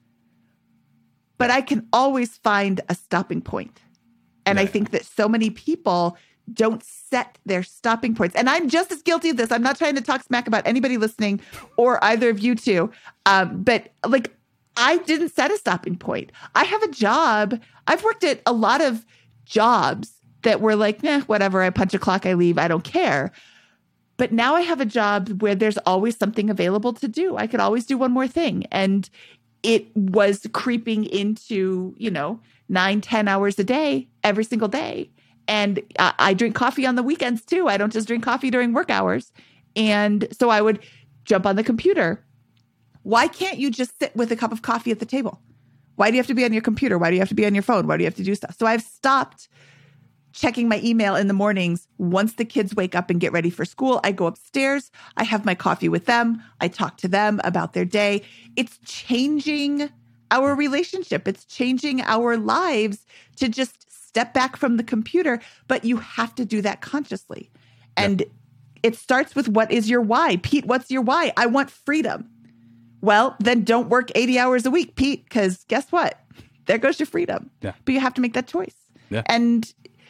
but I can always find a stopping point. And yeah. I think that so many people don't set their stopping points. And I'm just as guilty of this. I'm not trying to talk smack about anybody listening or either of you two. Um, but like, I didn't set a stopping point. I have a job. I've worked at a lot of jobs that were like, eh, whatever. I punch a clock, I leave. I don't care. But now I have a job where there's always something available to do. I could always do one more thing. And it was creeping into, you know, nine, ten hours a day, every single day. And I, I drink coffee on the weekends too. I don't just drink coffee during work hours. And so I would jump on the computer. Why can't you just sit with a cup of coffee at the table? Why do you have to be on your computer? Why do you have to be on your phone? Why do you have to do stuff? So I've stopped checking my email in the mornings. Once the kids wake up and get ready for school, I go upstairs. I have my coffee with them. I talk to them about their day. It's changing our relationship. It's changing our lives to just step back from the computer, but you have to do that consciously. And yep. it starts with, what is your why? Pete, what's your why? I want freedom. Well, then don't work eighty hours a week, Pete, because guess what? There goes your freedom. Yeah. But you have to make that choice. Yeah. And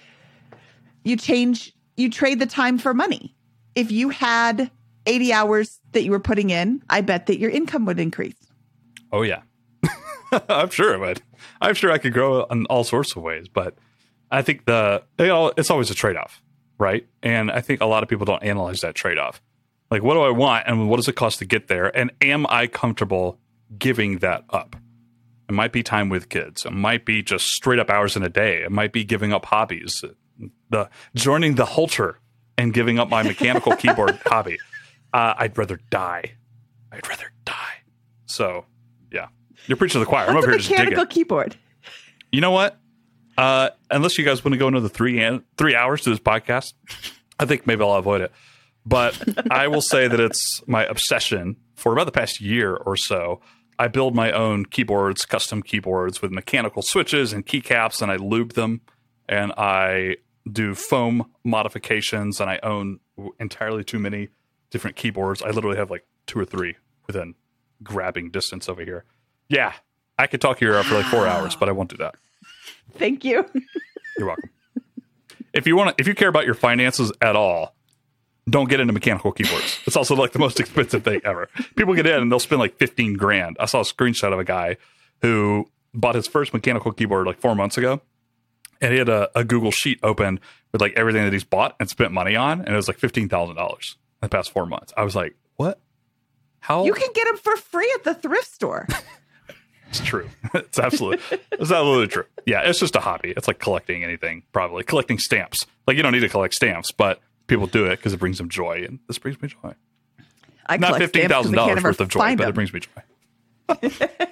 you change, you trade the time for money. If you had eighty hours that you were putting in, I bet that your income would increase. Oh, yeah. I'm sure it would. I'm sure I could grow in all sorts of ways, but I think the you know, it's always a trade-off, right? And I think a lot of people don't analyze that trade-off. Like, what do I want, and what does it cost to get there? And am I comfortable giving that up? It might be time with kids. It might be just straight up hours in a day. It might be giving up hobbies. The joining the halter and giving up my mechanical keyboard hobby. Uh, I'd rather die. I'd rather die. So, yeah. You're preaching to the choir. What's I'm over a here just digging. mechanical keyboard? You know what? Uh, unless you guys want to go another three an- three hours to this podcast, I think maybe I'll avoid it. But I will say that it's my obsession for about the past year or so. I build my own keyboards, custom keyboards with mechanical switches and keycaps, and I lube them, and I do foam modifications, and I own entirely too many different keyboards. I literally have like two or three within grabbing distance over here. Yeah, I could talk here for like four hours, but I won't do that. Thank you. You're welcome. If you want to, if you care about your finances at all, don't get into mechanical keyboards. It's also like the most expensive thing ever. People get in and they'll spend like fifteen grand. I saw a screenshot of a guy who bought his first mechanical keyboard like four months ago. And he had a, a Google sheet open with like everything that he's bought and spent money on. And it was like fifteen thousand dollars in the past four months. I was like, what? How? You can get them for free at the thrift store. It's true. It's absolutely, it's absolutely true. Yeah, it's just a hobby. It's like collecting anything, probably. Collecting stamps. Like, you don't need to collect stamps, but people do it because it brings them joy. And this brings me joy. I Not fifteen thousand dollars worth of joy, but them. it brings me joy.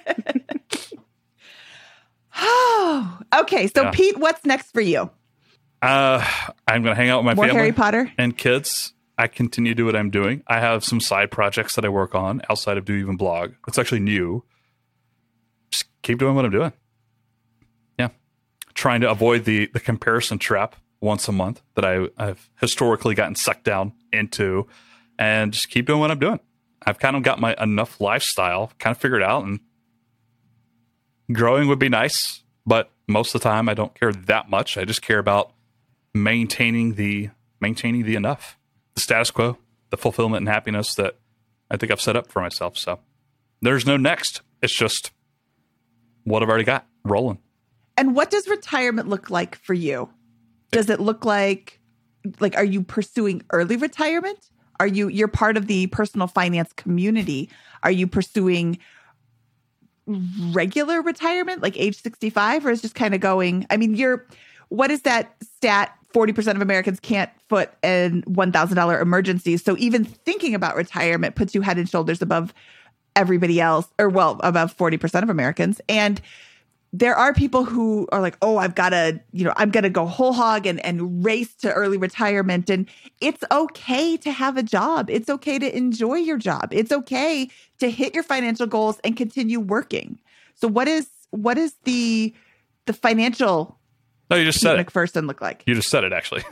Oh, okay. So, Yeah. Pete, what's next for you? Uh, I'm going to hang out with my More family. Harry Potter? And kids. I continue to do what I'm doing. I have some side projects that I work on outside of Do Even Blog. It's actually new. Just keep doing what I'm doing. Yeah. Trying to avoid the the comparison trap once a month that I, I've historically gotten sucked down into, and just keep doing what I'm doing. I've kind of got my enough lifestyle kind of figured out, and growing would be nice, but most of the time I don't care that much. I just care about maintaining the maintaining the enough, the status quo, the fulfillment and happiness that I think I've set up for myself. So there's no next. It's just what I've already got rolling. And what does retirement look like for you? Does it look like, like, are you pursuing early retirement? Are you, you're part of the personal finance community. Are you pursuing regular retirement, like age sixty-five, or is just kind of going, I mean, you're, what is that stat? forty percent of Americans can't foot an one thousand dollars emergency. So even thinking about retirement puts you head and shoulders above everybody else, or well, above forty percent of Americans. And there are people who are like, oh, I've got to, you know, I'm going to go whole hog and, and race to early retirement. And it's okay to have a job. It's okay to enjoy your job. It's okay to hit your financial goals and continue working. So what is, what is the, the financial No, you just Pete said it. McPherson look like? You just said it, actually.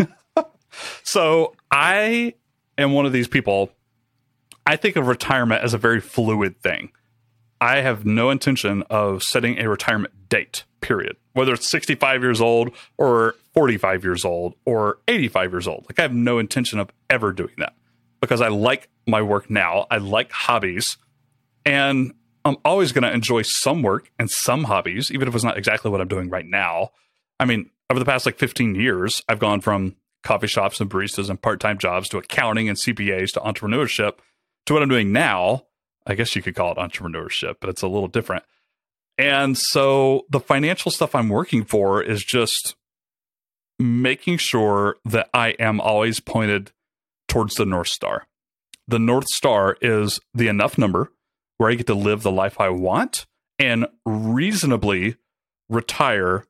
So I am one of these people. I think of retirement as a very fluid thing. I have no intention of setting a retirement date, period. Whether it's sixty-five years old or forty-five years old or eighty-five years old. Like, I have no intention of ever doing that because I like my work now. I like hobbies, and I'm always going to enjoy some work and some hobbies, even if it's not exactly what I'm doing right now. I mean, over the past like fifteen years, I've gone from coffee shops and baristas and part-time jobs to accounting and C P As to entrepreneurship to what I'm doing now. I guess you could call it entrepreneurship, but it's a little different. And so the financial stuff I'm working for is just making sure that I am always pointed towards the North Star. The North Star is the enough number where I get to live the life I want and reasonably retire.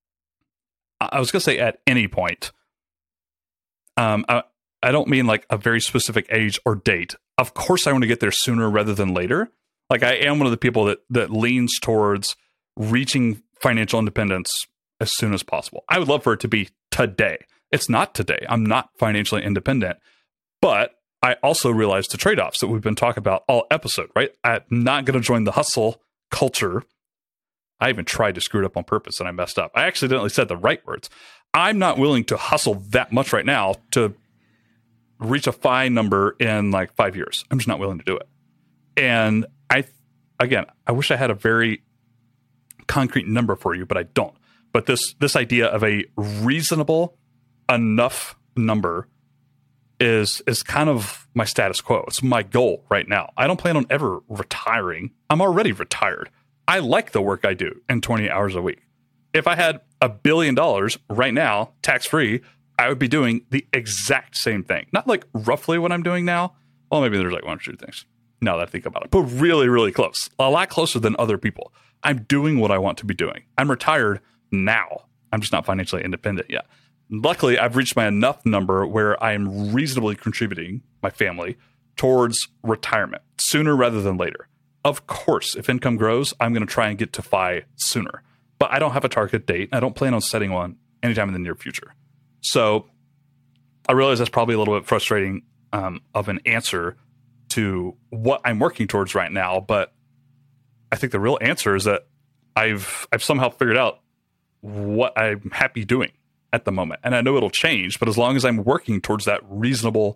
I was going to say at any point. Um, I, I don't mean like a very specific age or date. Of course, I want to get there sooner rather than later. Like I am one of the people that that leans towards reaching financial independence as soon as possible. I would love for it to be today. It's not today. I'm not financially independent, but I also realize the trade-offs that we've been talking about all episode, right? I'm not going to join the hustle culture. I even tried to screw it up on purpose and I messed up. I accidentally said the right words. I'm not willing to hustle that much right now to reach a fine number in like five years. I'm just not willing to do it. And I, again, I wish I had a very concrete number for you, but I don't. But this this idea of a reasonable enough number is is kind of my status quo. It's my goal right now. I don't plan on ever retiring. I'm already retired. I like the work I do in twenty hours a week. If I had a billion dollars right now, tax-free, I would be doing the exact same thing. Not like roughly what I'm doing now. Well, maybe there's like one or two things now that I think about it, but really, really close. A lot closer than other people. I'm doing what I want to be doing. I'm retired now. I'm just not financially independent yet. Luckily, I've reached my enough number where I am reasonably contributing my family towards retirement sooner rather than later. Of course, if income grows, I'm going to try and get to F I sooner. But I don't have a target date. I don't plan on setting one anytime in the near future. So I realize that's probably a little bit frustrating um, of an answer to what I'm working towards right now. But I think the real answer is that I've I've somehow figured out what I'm happy doing at the moment. And I know it'll change, but as long as I'm working towards that reasonable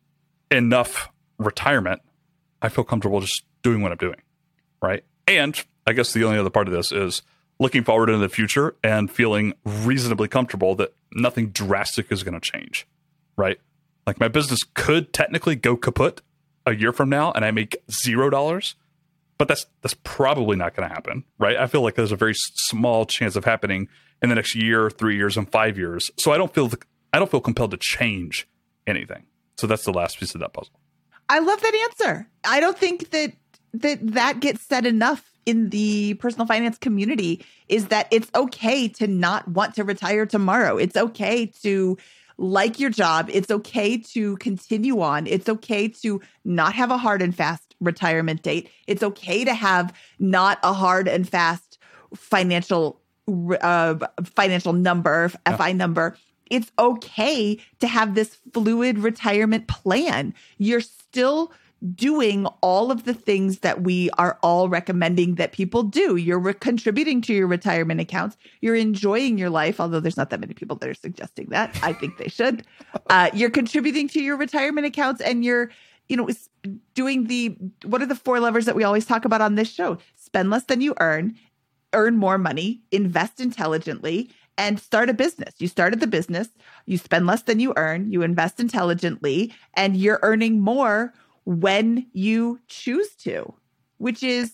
enough retirement, I feel comfortable just doing what I'm doing, right? And I guess the only other part of this is looking forward into the future and feeling reasonably comfortable that nothing drastic is going to change, right? Like my business could technically go kaput a year from now and I make zero dollars, but that's that's probably not going to happen, right? I feel like there's a very small chance of happening in the next year, three years, and five years. So I don't feel the, I don't feel compelled to change anything. So that's the last piece of that puzzle. I love that answer. I don't think that that that gets said enough in the personal finance community, is that it's okay to not want to retire tomorrow. It's okay to like your job. It's okay to continue on. It's okay to not have a hard and fast retirement date. It's okay to have not a hard and fast financial uh, financial number, F I number. It's okay to have this fluid retirement plan. You're still doing all of the things that we are all recommending that people do. You're re- contributing to your retirement accounts. You're enjoying your life, although there's not that many people that are suggesting that. I think they should. Uh, you're contributing to your retirement accounts, and you're, you know, doing the, what are the four levers that we always talk about on this show? Spend less than you earn, earn more money, invest intelligently, and start a business. You started the business, you spend less than you earn, you invest intelligently, and you're earning more when you choose to, which is,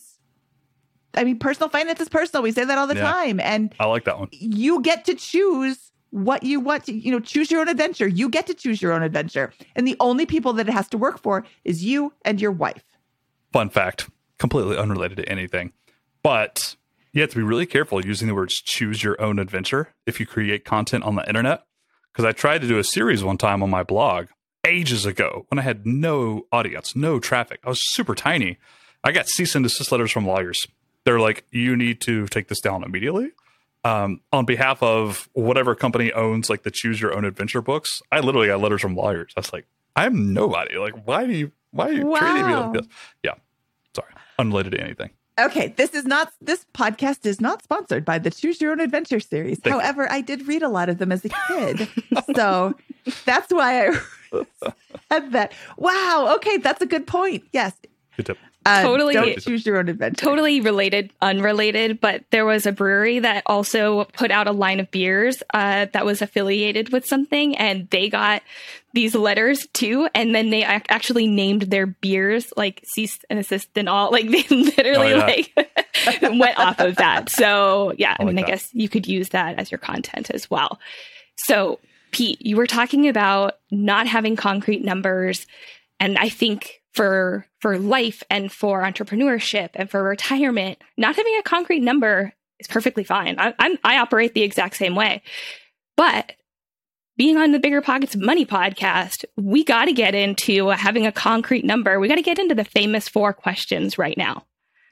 I mean, personal finance is personal. We say that all the yeah, time. And I like that one. You get to choose what you want to, you know, choose your own adventure. You get to choose your own adventure. And the only people that it has to work for is you and your wife. Fun fact, completely unrelated to anything, but you have to be really careful using the words choose your own adventure if you create content on the internet. Because I tried to do a series one time on my blog ages ago when I had no audience, no traffic. I was super tiny. I got cease and desist letters from lawyers. They're like, you need to take this down immediately. Um, on behalf of whatever company owns like the choose your own adventure books, I literally got letters from lawyers. I was like, I'm nobody. Like, why do you, why are you wow. treating me like this? Yeah. Sorry. Unrelated to anything. Okay, this is not, this podcast is not sponsored by the Choose Your Own Adventure series. Thank However, you. I did read a lot of them as a kid. So that's why I said that. Wow. Okay, that's a good point. Yes. Good tip. Uh, totally. Don't choose your own adventure. Totally related, unrelated, but there was a brewery that also put out a line of beers uh, that was affiliated with something, and they got these letters too, and then they ac- actually named their beers like cease and desist and all. Like they literally oh, yeah. like went off of that. So yeah, I, I mean, like I guess you could use that as your content as well. So Pete, you were talking about not having concrete numbers, and I think for for life and for entrepreneurship and for retirement, not having a concrete number is perfectly fine. I, I'm, I operate the exact same way. But being on the Bigger Pockets of Money podcast, we got to get into having a concrete number. We got to get into the famous four questions right now.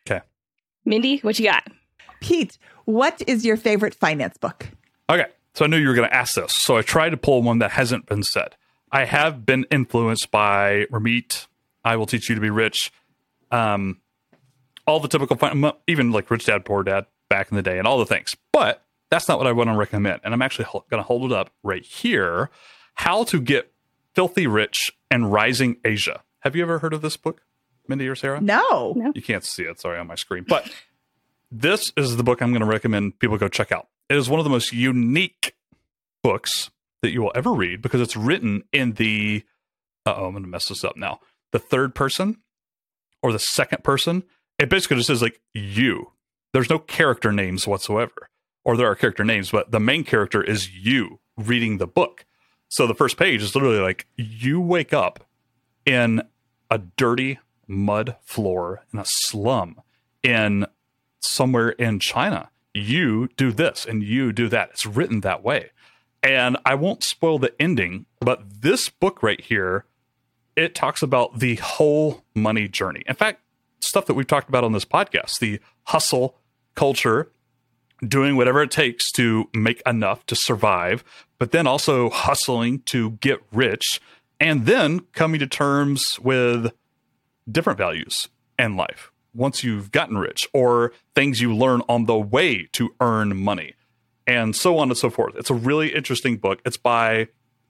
Okay. Mindy, what you got? Pete, what is your favorite finance book? Okay. So I knew you were going to ask this. So I tried to pull one that hasn't been said. I have been influenced by Ramit, I Will Teach You to Be Rich. Um, all the typical, fin- even like Rich Dad, Poor Dad back in the day and all the things. But that's not what I want to recommend. And I'm actually ho- going to hold it up right here. How to Get Filthy Rich and Rising Asia. Have you ever heard of this book, Mindy or Sarah? No. No. You can't see it, sorry, on my screen. But this is the book I'm going to recommend people go check out. It is one of the most unique books that you will ever read because it's written in the, uh-oh, I'm going to mess this up now, the third person or the second person. It basically just says like you. There's no character names whatsoever. Or there are character names, but the main character is you reading the book. So the first page is literally like you wake up in a dirty mud floor in a slum in somewhere in China. You do this and you do that. It's written that way. And I won't spoil the ending, but this book right here, it talks about the whole money journey. In fact, stuff that we've talked about on this podcast, the hustle culture, doing whatever it takes to make enough to survive, but then also hustling to get rich, and then coming to terms with different values in life once you've gotten rich, or things you learn on the way to earn money, and so on and so forth. It's a really interesting book. It's by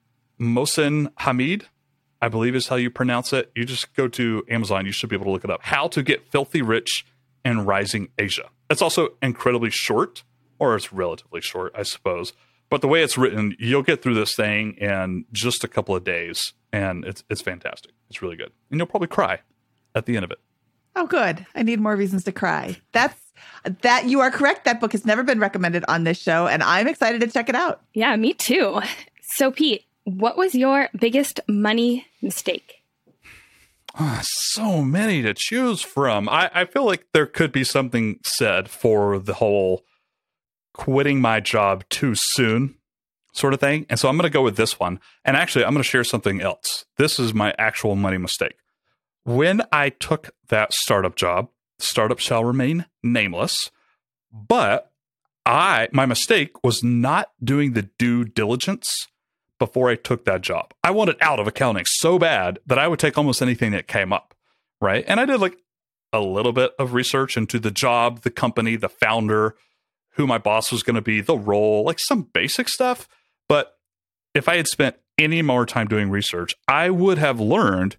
Mohsin Hamid, I believe is how you pronounce it. You just go to Amazon. You should be able to look it up. How to Get Filthy Rich and Rising Asia. It's also incredibly short, or it's relatively short, I suppose. But the way it's written, you'll get through this thing in just a couple of days, and it's it's fantastic. It's really good. And you'll probably cry at the end of it. Oh, good. I need more reasons to cry. That's that. You are correct. That book has never been recommended on this show, and I'm excited to check it out. Yeah, me too. So, Pete, what was your biggest money mistake? Oh, so many to choose from. I, I feel like there could be something said for the whole quitting my job too soon sort of thing. And so I'm going to go with this one. And actually, I'm going to share something else. This is my actual money mistake. When I took that startup job, startup shall remain nameless, but I my mistake was not doing the due diligence before I took that job. I wanted out of accounting so bad that I would take almost anything that came up, right? And I did like a little bit of research into the job, the company, the founder, who my boss was going to be, the role, like some basic stuff. But if I had spent any more time doing research, I would have learned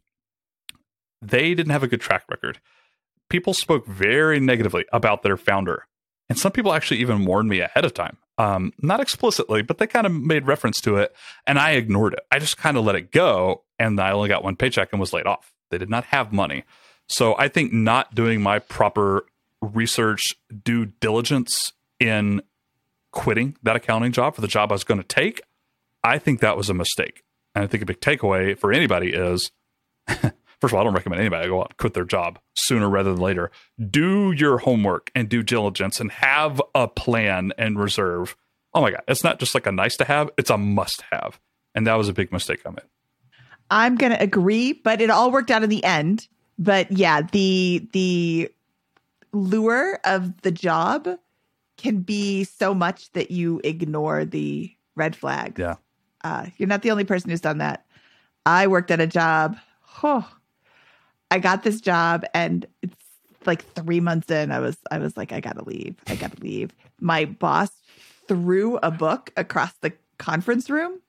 they didn't have a good track record. People spoke very negatively about their founder. And some people actually even warned me ahead of time. Um, not explicitly, but they kind of made reference to it. And I ignored it. I just kind of let it go. And I only got one paycheck and was laid off. They did not have money. So I think not doing my proper research due diligence in quitting that accounting job for the job I was going to take, I think that was a mistake. And I think a big takeaway for anybody is, first of all, I don't recommend anybody go out and quit their job sooner rather than later. Do your homework and due diligence and have a plan and reserve. Oh my God, it's not just like a nice to have, it's a must have. And that was a big mistake I made. I'm going to agree, but it all worked out in the end. But yeah, the the lure of the job can be so much that you ignore the red flags. Yeah. Uh, you're not the only person who's done that. I worked at a job. Oh, I got this job and it's like three months in. I was, I was like, I gotta leave. I gotta leave. My boss threw a book across the conference room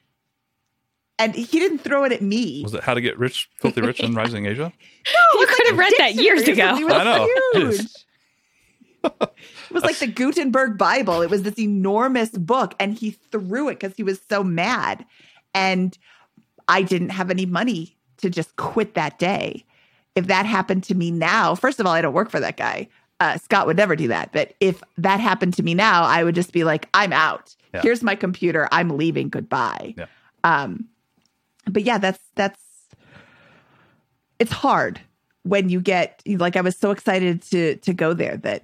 and he didn't throw it at me. Was it How to Get Rich, Filthy Rich and Rising Asia? No, You could have read that years ago. It was I know. huge. It was like the Gutenberg Bible. It was this enormous book and he threw it because he was so mad. And I didn't have any money to just quit that day. If that happened to me now, first of all, I don't work for that guy. Uh, Scott would never do that. But if that happened to me now, I would just be like, I'm out. Yeah. Here's my computer. I'm leaving. Goodbye. Yeah. Um, but yeah, that's, that's, it's hard when you get, like, I was so excited to, to go there that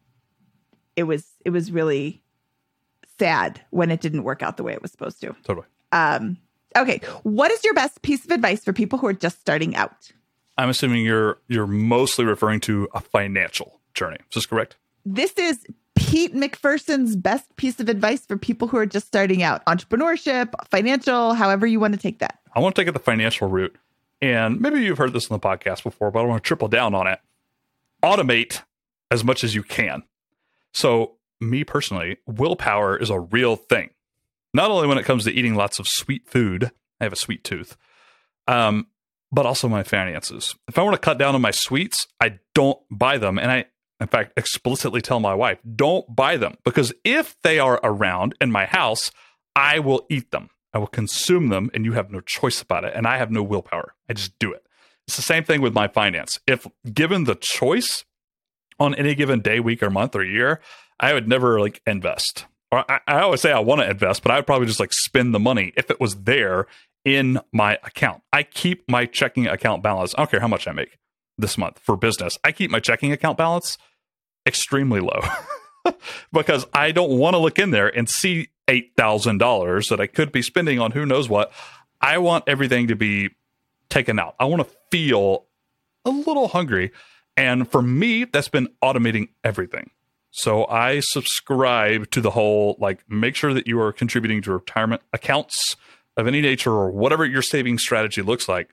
it was, it was really sad when it didn't work out the way it was supposed to. Totally. Um, okay. What is your best piece of advice for people who are just starting out? I'm assuming you're you're mostly referring to a financial journey. Is this correct? This is Pete McPherson's best piece of advice for people who are just starting out. Entrepreneurship, financial, however you want to take that. I want to take it the financial route. And maybe you've heard this on the podcast before, but I want to triple down on it. Automate as much as you can. So me personally, willpower is a real thing. Not only when it comes to eating lots of sweet food, I have a sweet tooth, um, but also my finances. If I want to cut down on my sweets, I don't buy them. And I, in fact, explicitly tell my wife, don't buy them, because if they are around in my house, I will eat them. I will consume them, and you have no choice about it. And I have no willpower. I just do it. It's the same thing with my finance. If given the choice on any given day, week, or month, or year, I would never like invest. Or I, I always say I want to invest, but I would probably just like spend the money if it was there in my account. I keep my checking account balance. I don't care how much I make this month for business. I keep my checking account balance extremely low because I don't want to look in there and see eight thousand dollars that I could be spending on who knows what. I want everything to be taken out. I want to feel a little hungry. And for me, that's been automating everything. So I subscribe to the whole, like, make sure that you are contributing to retirement accounts of any nature or whatever your saving strategy looks like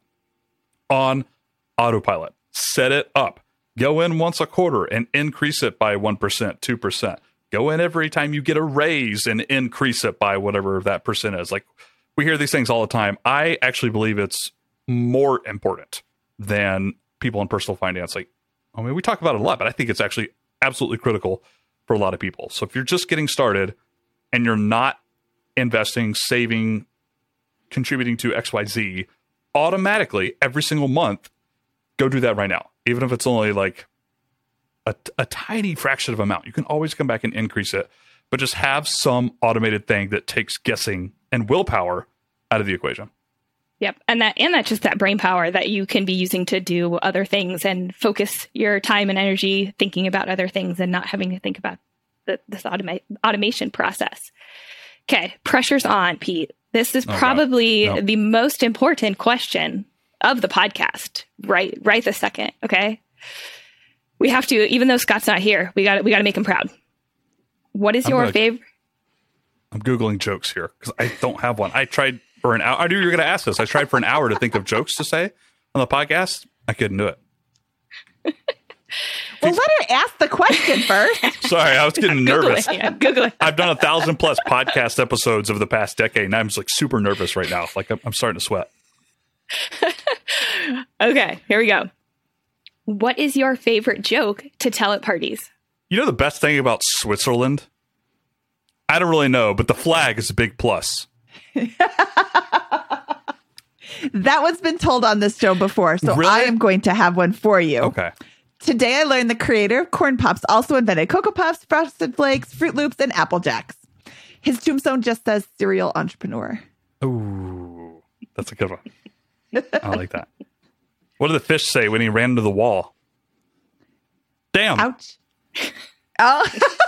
on autopilot. Set it up. Go in once a quarter and increase it by one percent, two percent. Go in every time you get a raise and increase it by whatever that percent is. Like, we hear these things all the time. I actually believe it's more important than people in personal finance. Like, I mean, we talk about it a lot, but I think it's actually absolutely critical for a lot of people. So if you're just getting started and you're not investing, saving, contributing to X Y Z, automatically every single month, go do that right now. Even if it's only like a, a tiny fraction of amount, you can always come back and increase it, but just have some automated thing that takes guessing and willpower out of the equation. Yep. And that, and that's just that brain power that you can be using to do other things and focus your time and energy thinking about other things and not having to think about the, this automa- automation process. Okay. Pressure's on, Pete. This is oh, probably no. the most important question of the podcast, right? Right this second. Okay. We have to, even though Scott's not here, we got we got to make him proud. What is I'm your gonna, favorite? I'm Googling jokes here because I don't have one. I tried for an hour. I knew you were going to ask this. I tried for an hour to think of jokes to say on the podcast. I couldn't do it. Well, let her ask the question first. Sorry, I was getting Google nervous. It, yeah, Google it. I've done a thousand plus podcast episodes over the past decade, and I'm just like super nervous right now. Like I'm, I'm starting to sweat. Okay, here we go. What is your favorite joke to tell at parties? You know the best thing about Switzerland? I don't really know, but the flag is a big plus. That one's been told on this show before, so Really? I am going to have one for you. Okay. Today I learned the creator of Corn Pops also invented Cocoa Puffs, Frosted Flakes, Fruit Loops, and Apple Jacks. His tombstone just says serial entrepreneur. Ooh, that's a good one. I like that. What did the fish say when he ran into the wall? Damn. Ouch. Oh.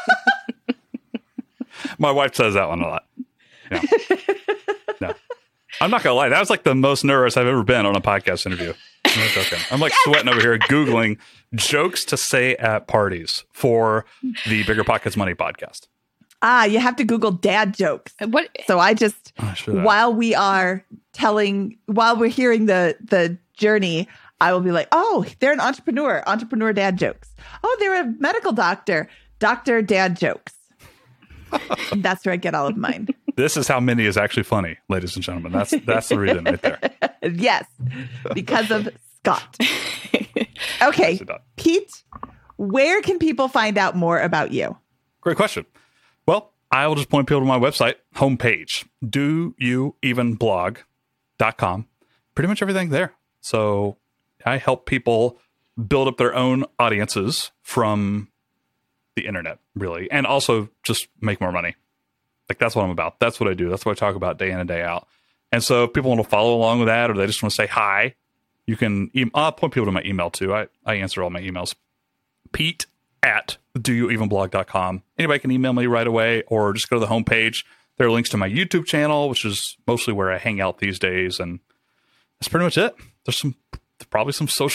My wife says that one a lot. Yeah. No. I'm not going to lie. That was like the most nervous I've ever been on a podcast interview. I'm not joking. I'm like sweating over here Googling jokes to say at parties for the Bigger Pockets Money podcast. Ah, you have to Google dad jokes. What? So I just, Oh, should I? while we are telling, while we're hearing the the journey, I will be like, oh, they're an entrepreneur, entrepreneur dad jokes. Oh, they're a medical doctor, doctor dad jokes. And that's where I get all of mine. This is how Minnie is actually funny, ladies and gentlemen. That's that's the reason right there. Yes, because of Scott. Okay, Pete, where can people find out more about you? Great question. Well, I will just point people to my website, homepage, do you even blog dot com. Pretty much everything there. So I help people build up their own audiences from the internet, really, and also just make more money. Like, that's what I'm about. That's what I do. That's what I talk about day in and day out. And so if people want to follow along with that, or they just want to say hi, you can, e- I'll point people to my email too. I, I answer all my emails. Pete at do you even blog dot com. Anybody can email me right away, or just go to the homepage. There are links to my YouTube channel, which is mostly where I hang out these days. And that's pretty much it. There's some, probably some social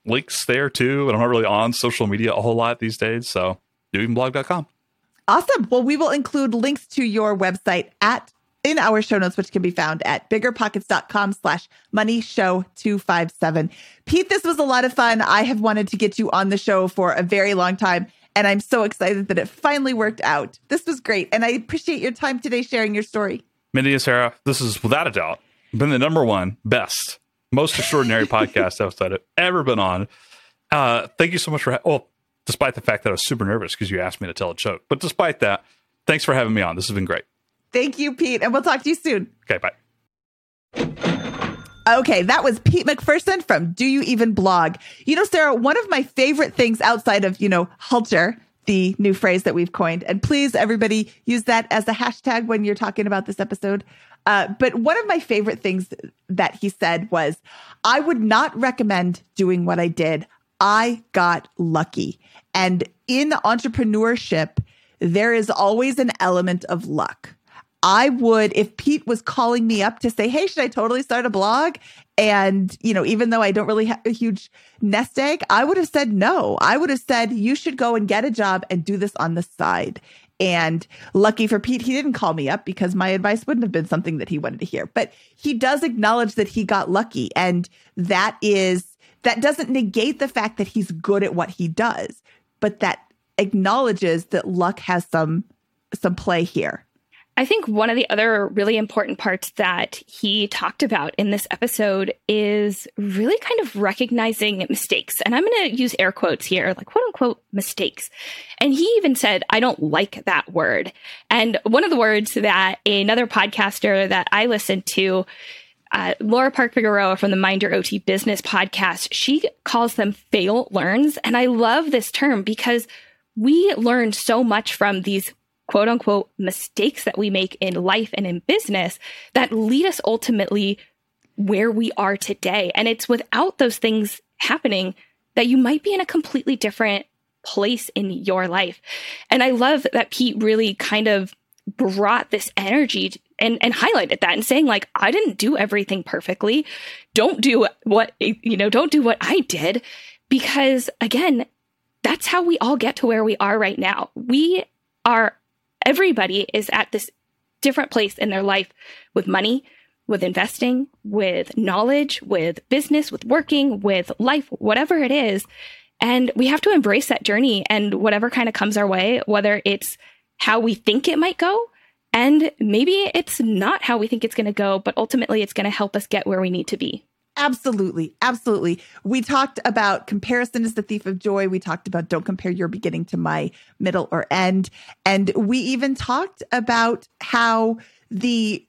links there too. And I'm not really on social media a whole lot these days. So do even blog dot com. Awesome. Well, we will include links to your website at in our show notes, which can be found at biggerpockets.com slash money show 257. Pete, this was a lot of fun. I have wanted to get you on the show for a very long time, and I'm so excited that it finally worked out. This was great, and I appreciate your time today sharing your story. Mindy and Sarah, this is without a doubt been the number one best, most extraordinary podcast episode I've ever been on. Uh, thank you so much for, ha- well, despite the fact that I was super nervous because you asked me to tell a joke, but despite that, thanks for having me on. This has been great. Thank you, Pete, and we'll talk to you soon. Okay, bye. Okay, that was Pete McPherson from Do You Even Blog? You know, Sarah, one of my favorite things outside of, you know, Halter, the new phrase that we've coined, and please, everybody, use that as a hashtag when you're talking about this episode. Uh, but one of my favorite things that he said was, I would not recommend doing what I did. I got lucky. And in entrepreneurship, there is always an element of luck. I would, if Pete was calling me up to say, hey, should I totally start a blog? And, you know, even though I don't really have a huge nest egg, I would have said no. I would have said, you should go and get a job and do this on the side. And lucky for Pete, he didn't call me up because my advice wouldn't have been something that he wanted to hear. But he does acknowledge that he got lucky. And that is, that doesn't negate the fact that he's good at what he does, but that acknowledges that luck has some, some play here. I think one of the other really important parts that he talked about in this episode is really kind of recognizing mistakes. And I'm going to use air quotes here, like quote unquote mistakes. And he even said, I don't like that word. And one of the words that another podcaster that I listened to, uh, Laura Park Figueroa from the Mind Your O T Business podcast, she calls them fail learns. And I love this term because we learn so much from these quote unquote mistakes that we make in life and in business that lead us ultimately where we are today. And it's without those things happening that you might be in a completely different place in your life. And I love that Pete really kind of brought this energy and, and highlighted that and saying, like, I didn't do everything perfectly. Don't do what, you know, don't do what I did. Because again, that's how we all get to where we are right now. We are Everybody is at this different place in their life with money, with investing, with knowledge, with business, with working, with life, whatever it is. And we have to embrace that journey and whatever kind of comes our way, whether it's how we think it might go, and maybe it's not how we think it's going to go, but ultimately it's going to help us get where we need to be. Absolutely. Absolutely. We talked about comparison is the thief of joy. We talked about don't compare your beginning to my middle or end. And we even talked about how the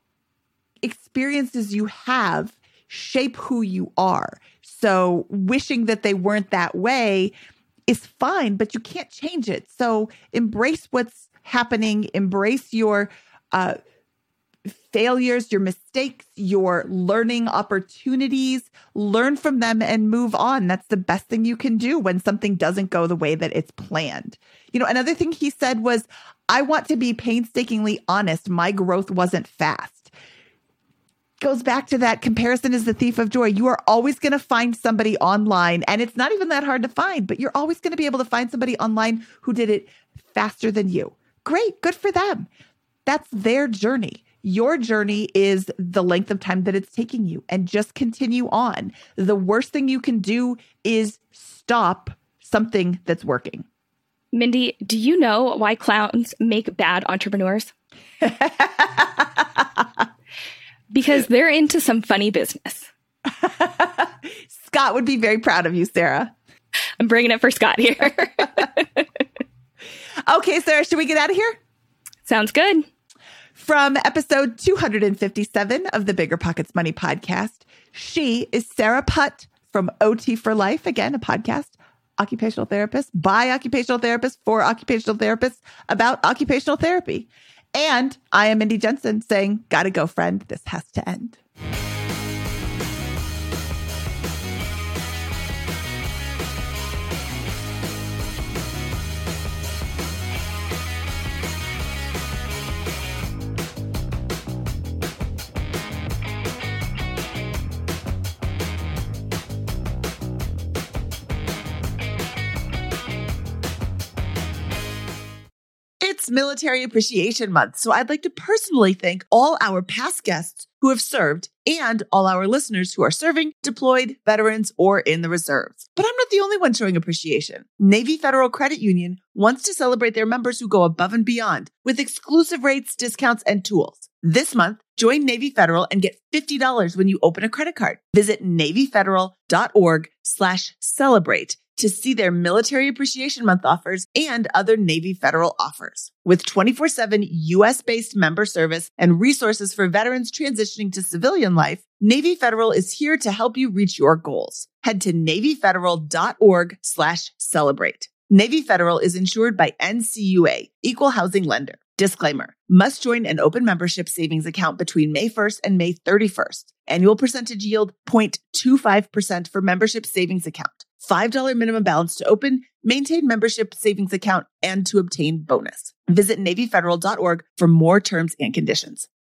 experiences you have shape who you are. So wishing that they weren't that way is fine, but you can't change it. So embrace what's happening. Embrace your uh failures, your mistakes, your learning opportunities, learn from them and move on. That's the best thing you can do when something doesn't go the way that it's planned. You know, another thing he said was, I want to be painstakingly honest. My growth wasn't fast. Goes back to that comparison is the thief of joy. You are always going to find somebody online, and it's not even that hard to find, but you're always going to be able to find somebody online who did it faster than you. Great. Good for them. That's their journey. Your journey is the length of time that it's taking you, and just continue on. The worst thing you can do is stop something that's working. Mindy, do you know why clowns make bad entrepreneurs? Because they're into some funny business. Scott would be very proud of you, Sarah. I'm bringing it for Scott here. Okay, Sarah, should we get out of here? Sounds good. From episode two hundred fifty-seven of the Bigger Pockets Money podcast, she is Sarah Putt from O T for Life. Again, a podcast, occupational therapist by occupational therapists for occupational therapists about occupational therapy. And I am Mindy Jensen saying, gotta go, friend. This has to end. It's Military Appreciation Month, so I'd like to personally thank all our past guests who have served and all our listeners who are serving, deployed, veterans, or in the reserves. But I'm not the only one showing appreciation. Navy Federal Credit Union wants to celebrate their members who go above and beyond with exclusive rates, discounts, and tools. This month, join Navy Federal and get fifty dollars when you open a credit card. Visit NavyFederal.org slash celebrate to see their Military Appreciation Month offers and other Navy Federal offers. With twenty-four seven U S-based member service and resources for veterans transitioning to civilian life, Navy Federal is here to help you reach your goals. Head to NavyFederal.org slash celebrate. Navy Federal is insured by N C U A, Equal Housing Lender. Disclaimer, must join an open membership savings account between May first and May thirty-first. Annual percentage yield zero point two five percent for membership savings account. five dollars minimum balance to open, maintain membership savings account, and to obtain bonus. Visit NavyFederal.org for more terms and conditions.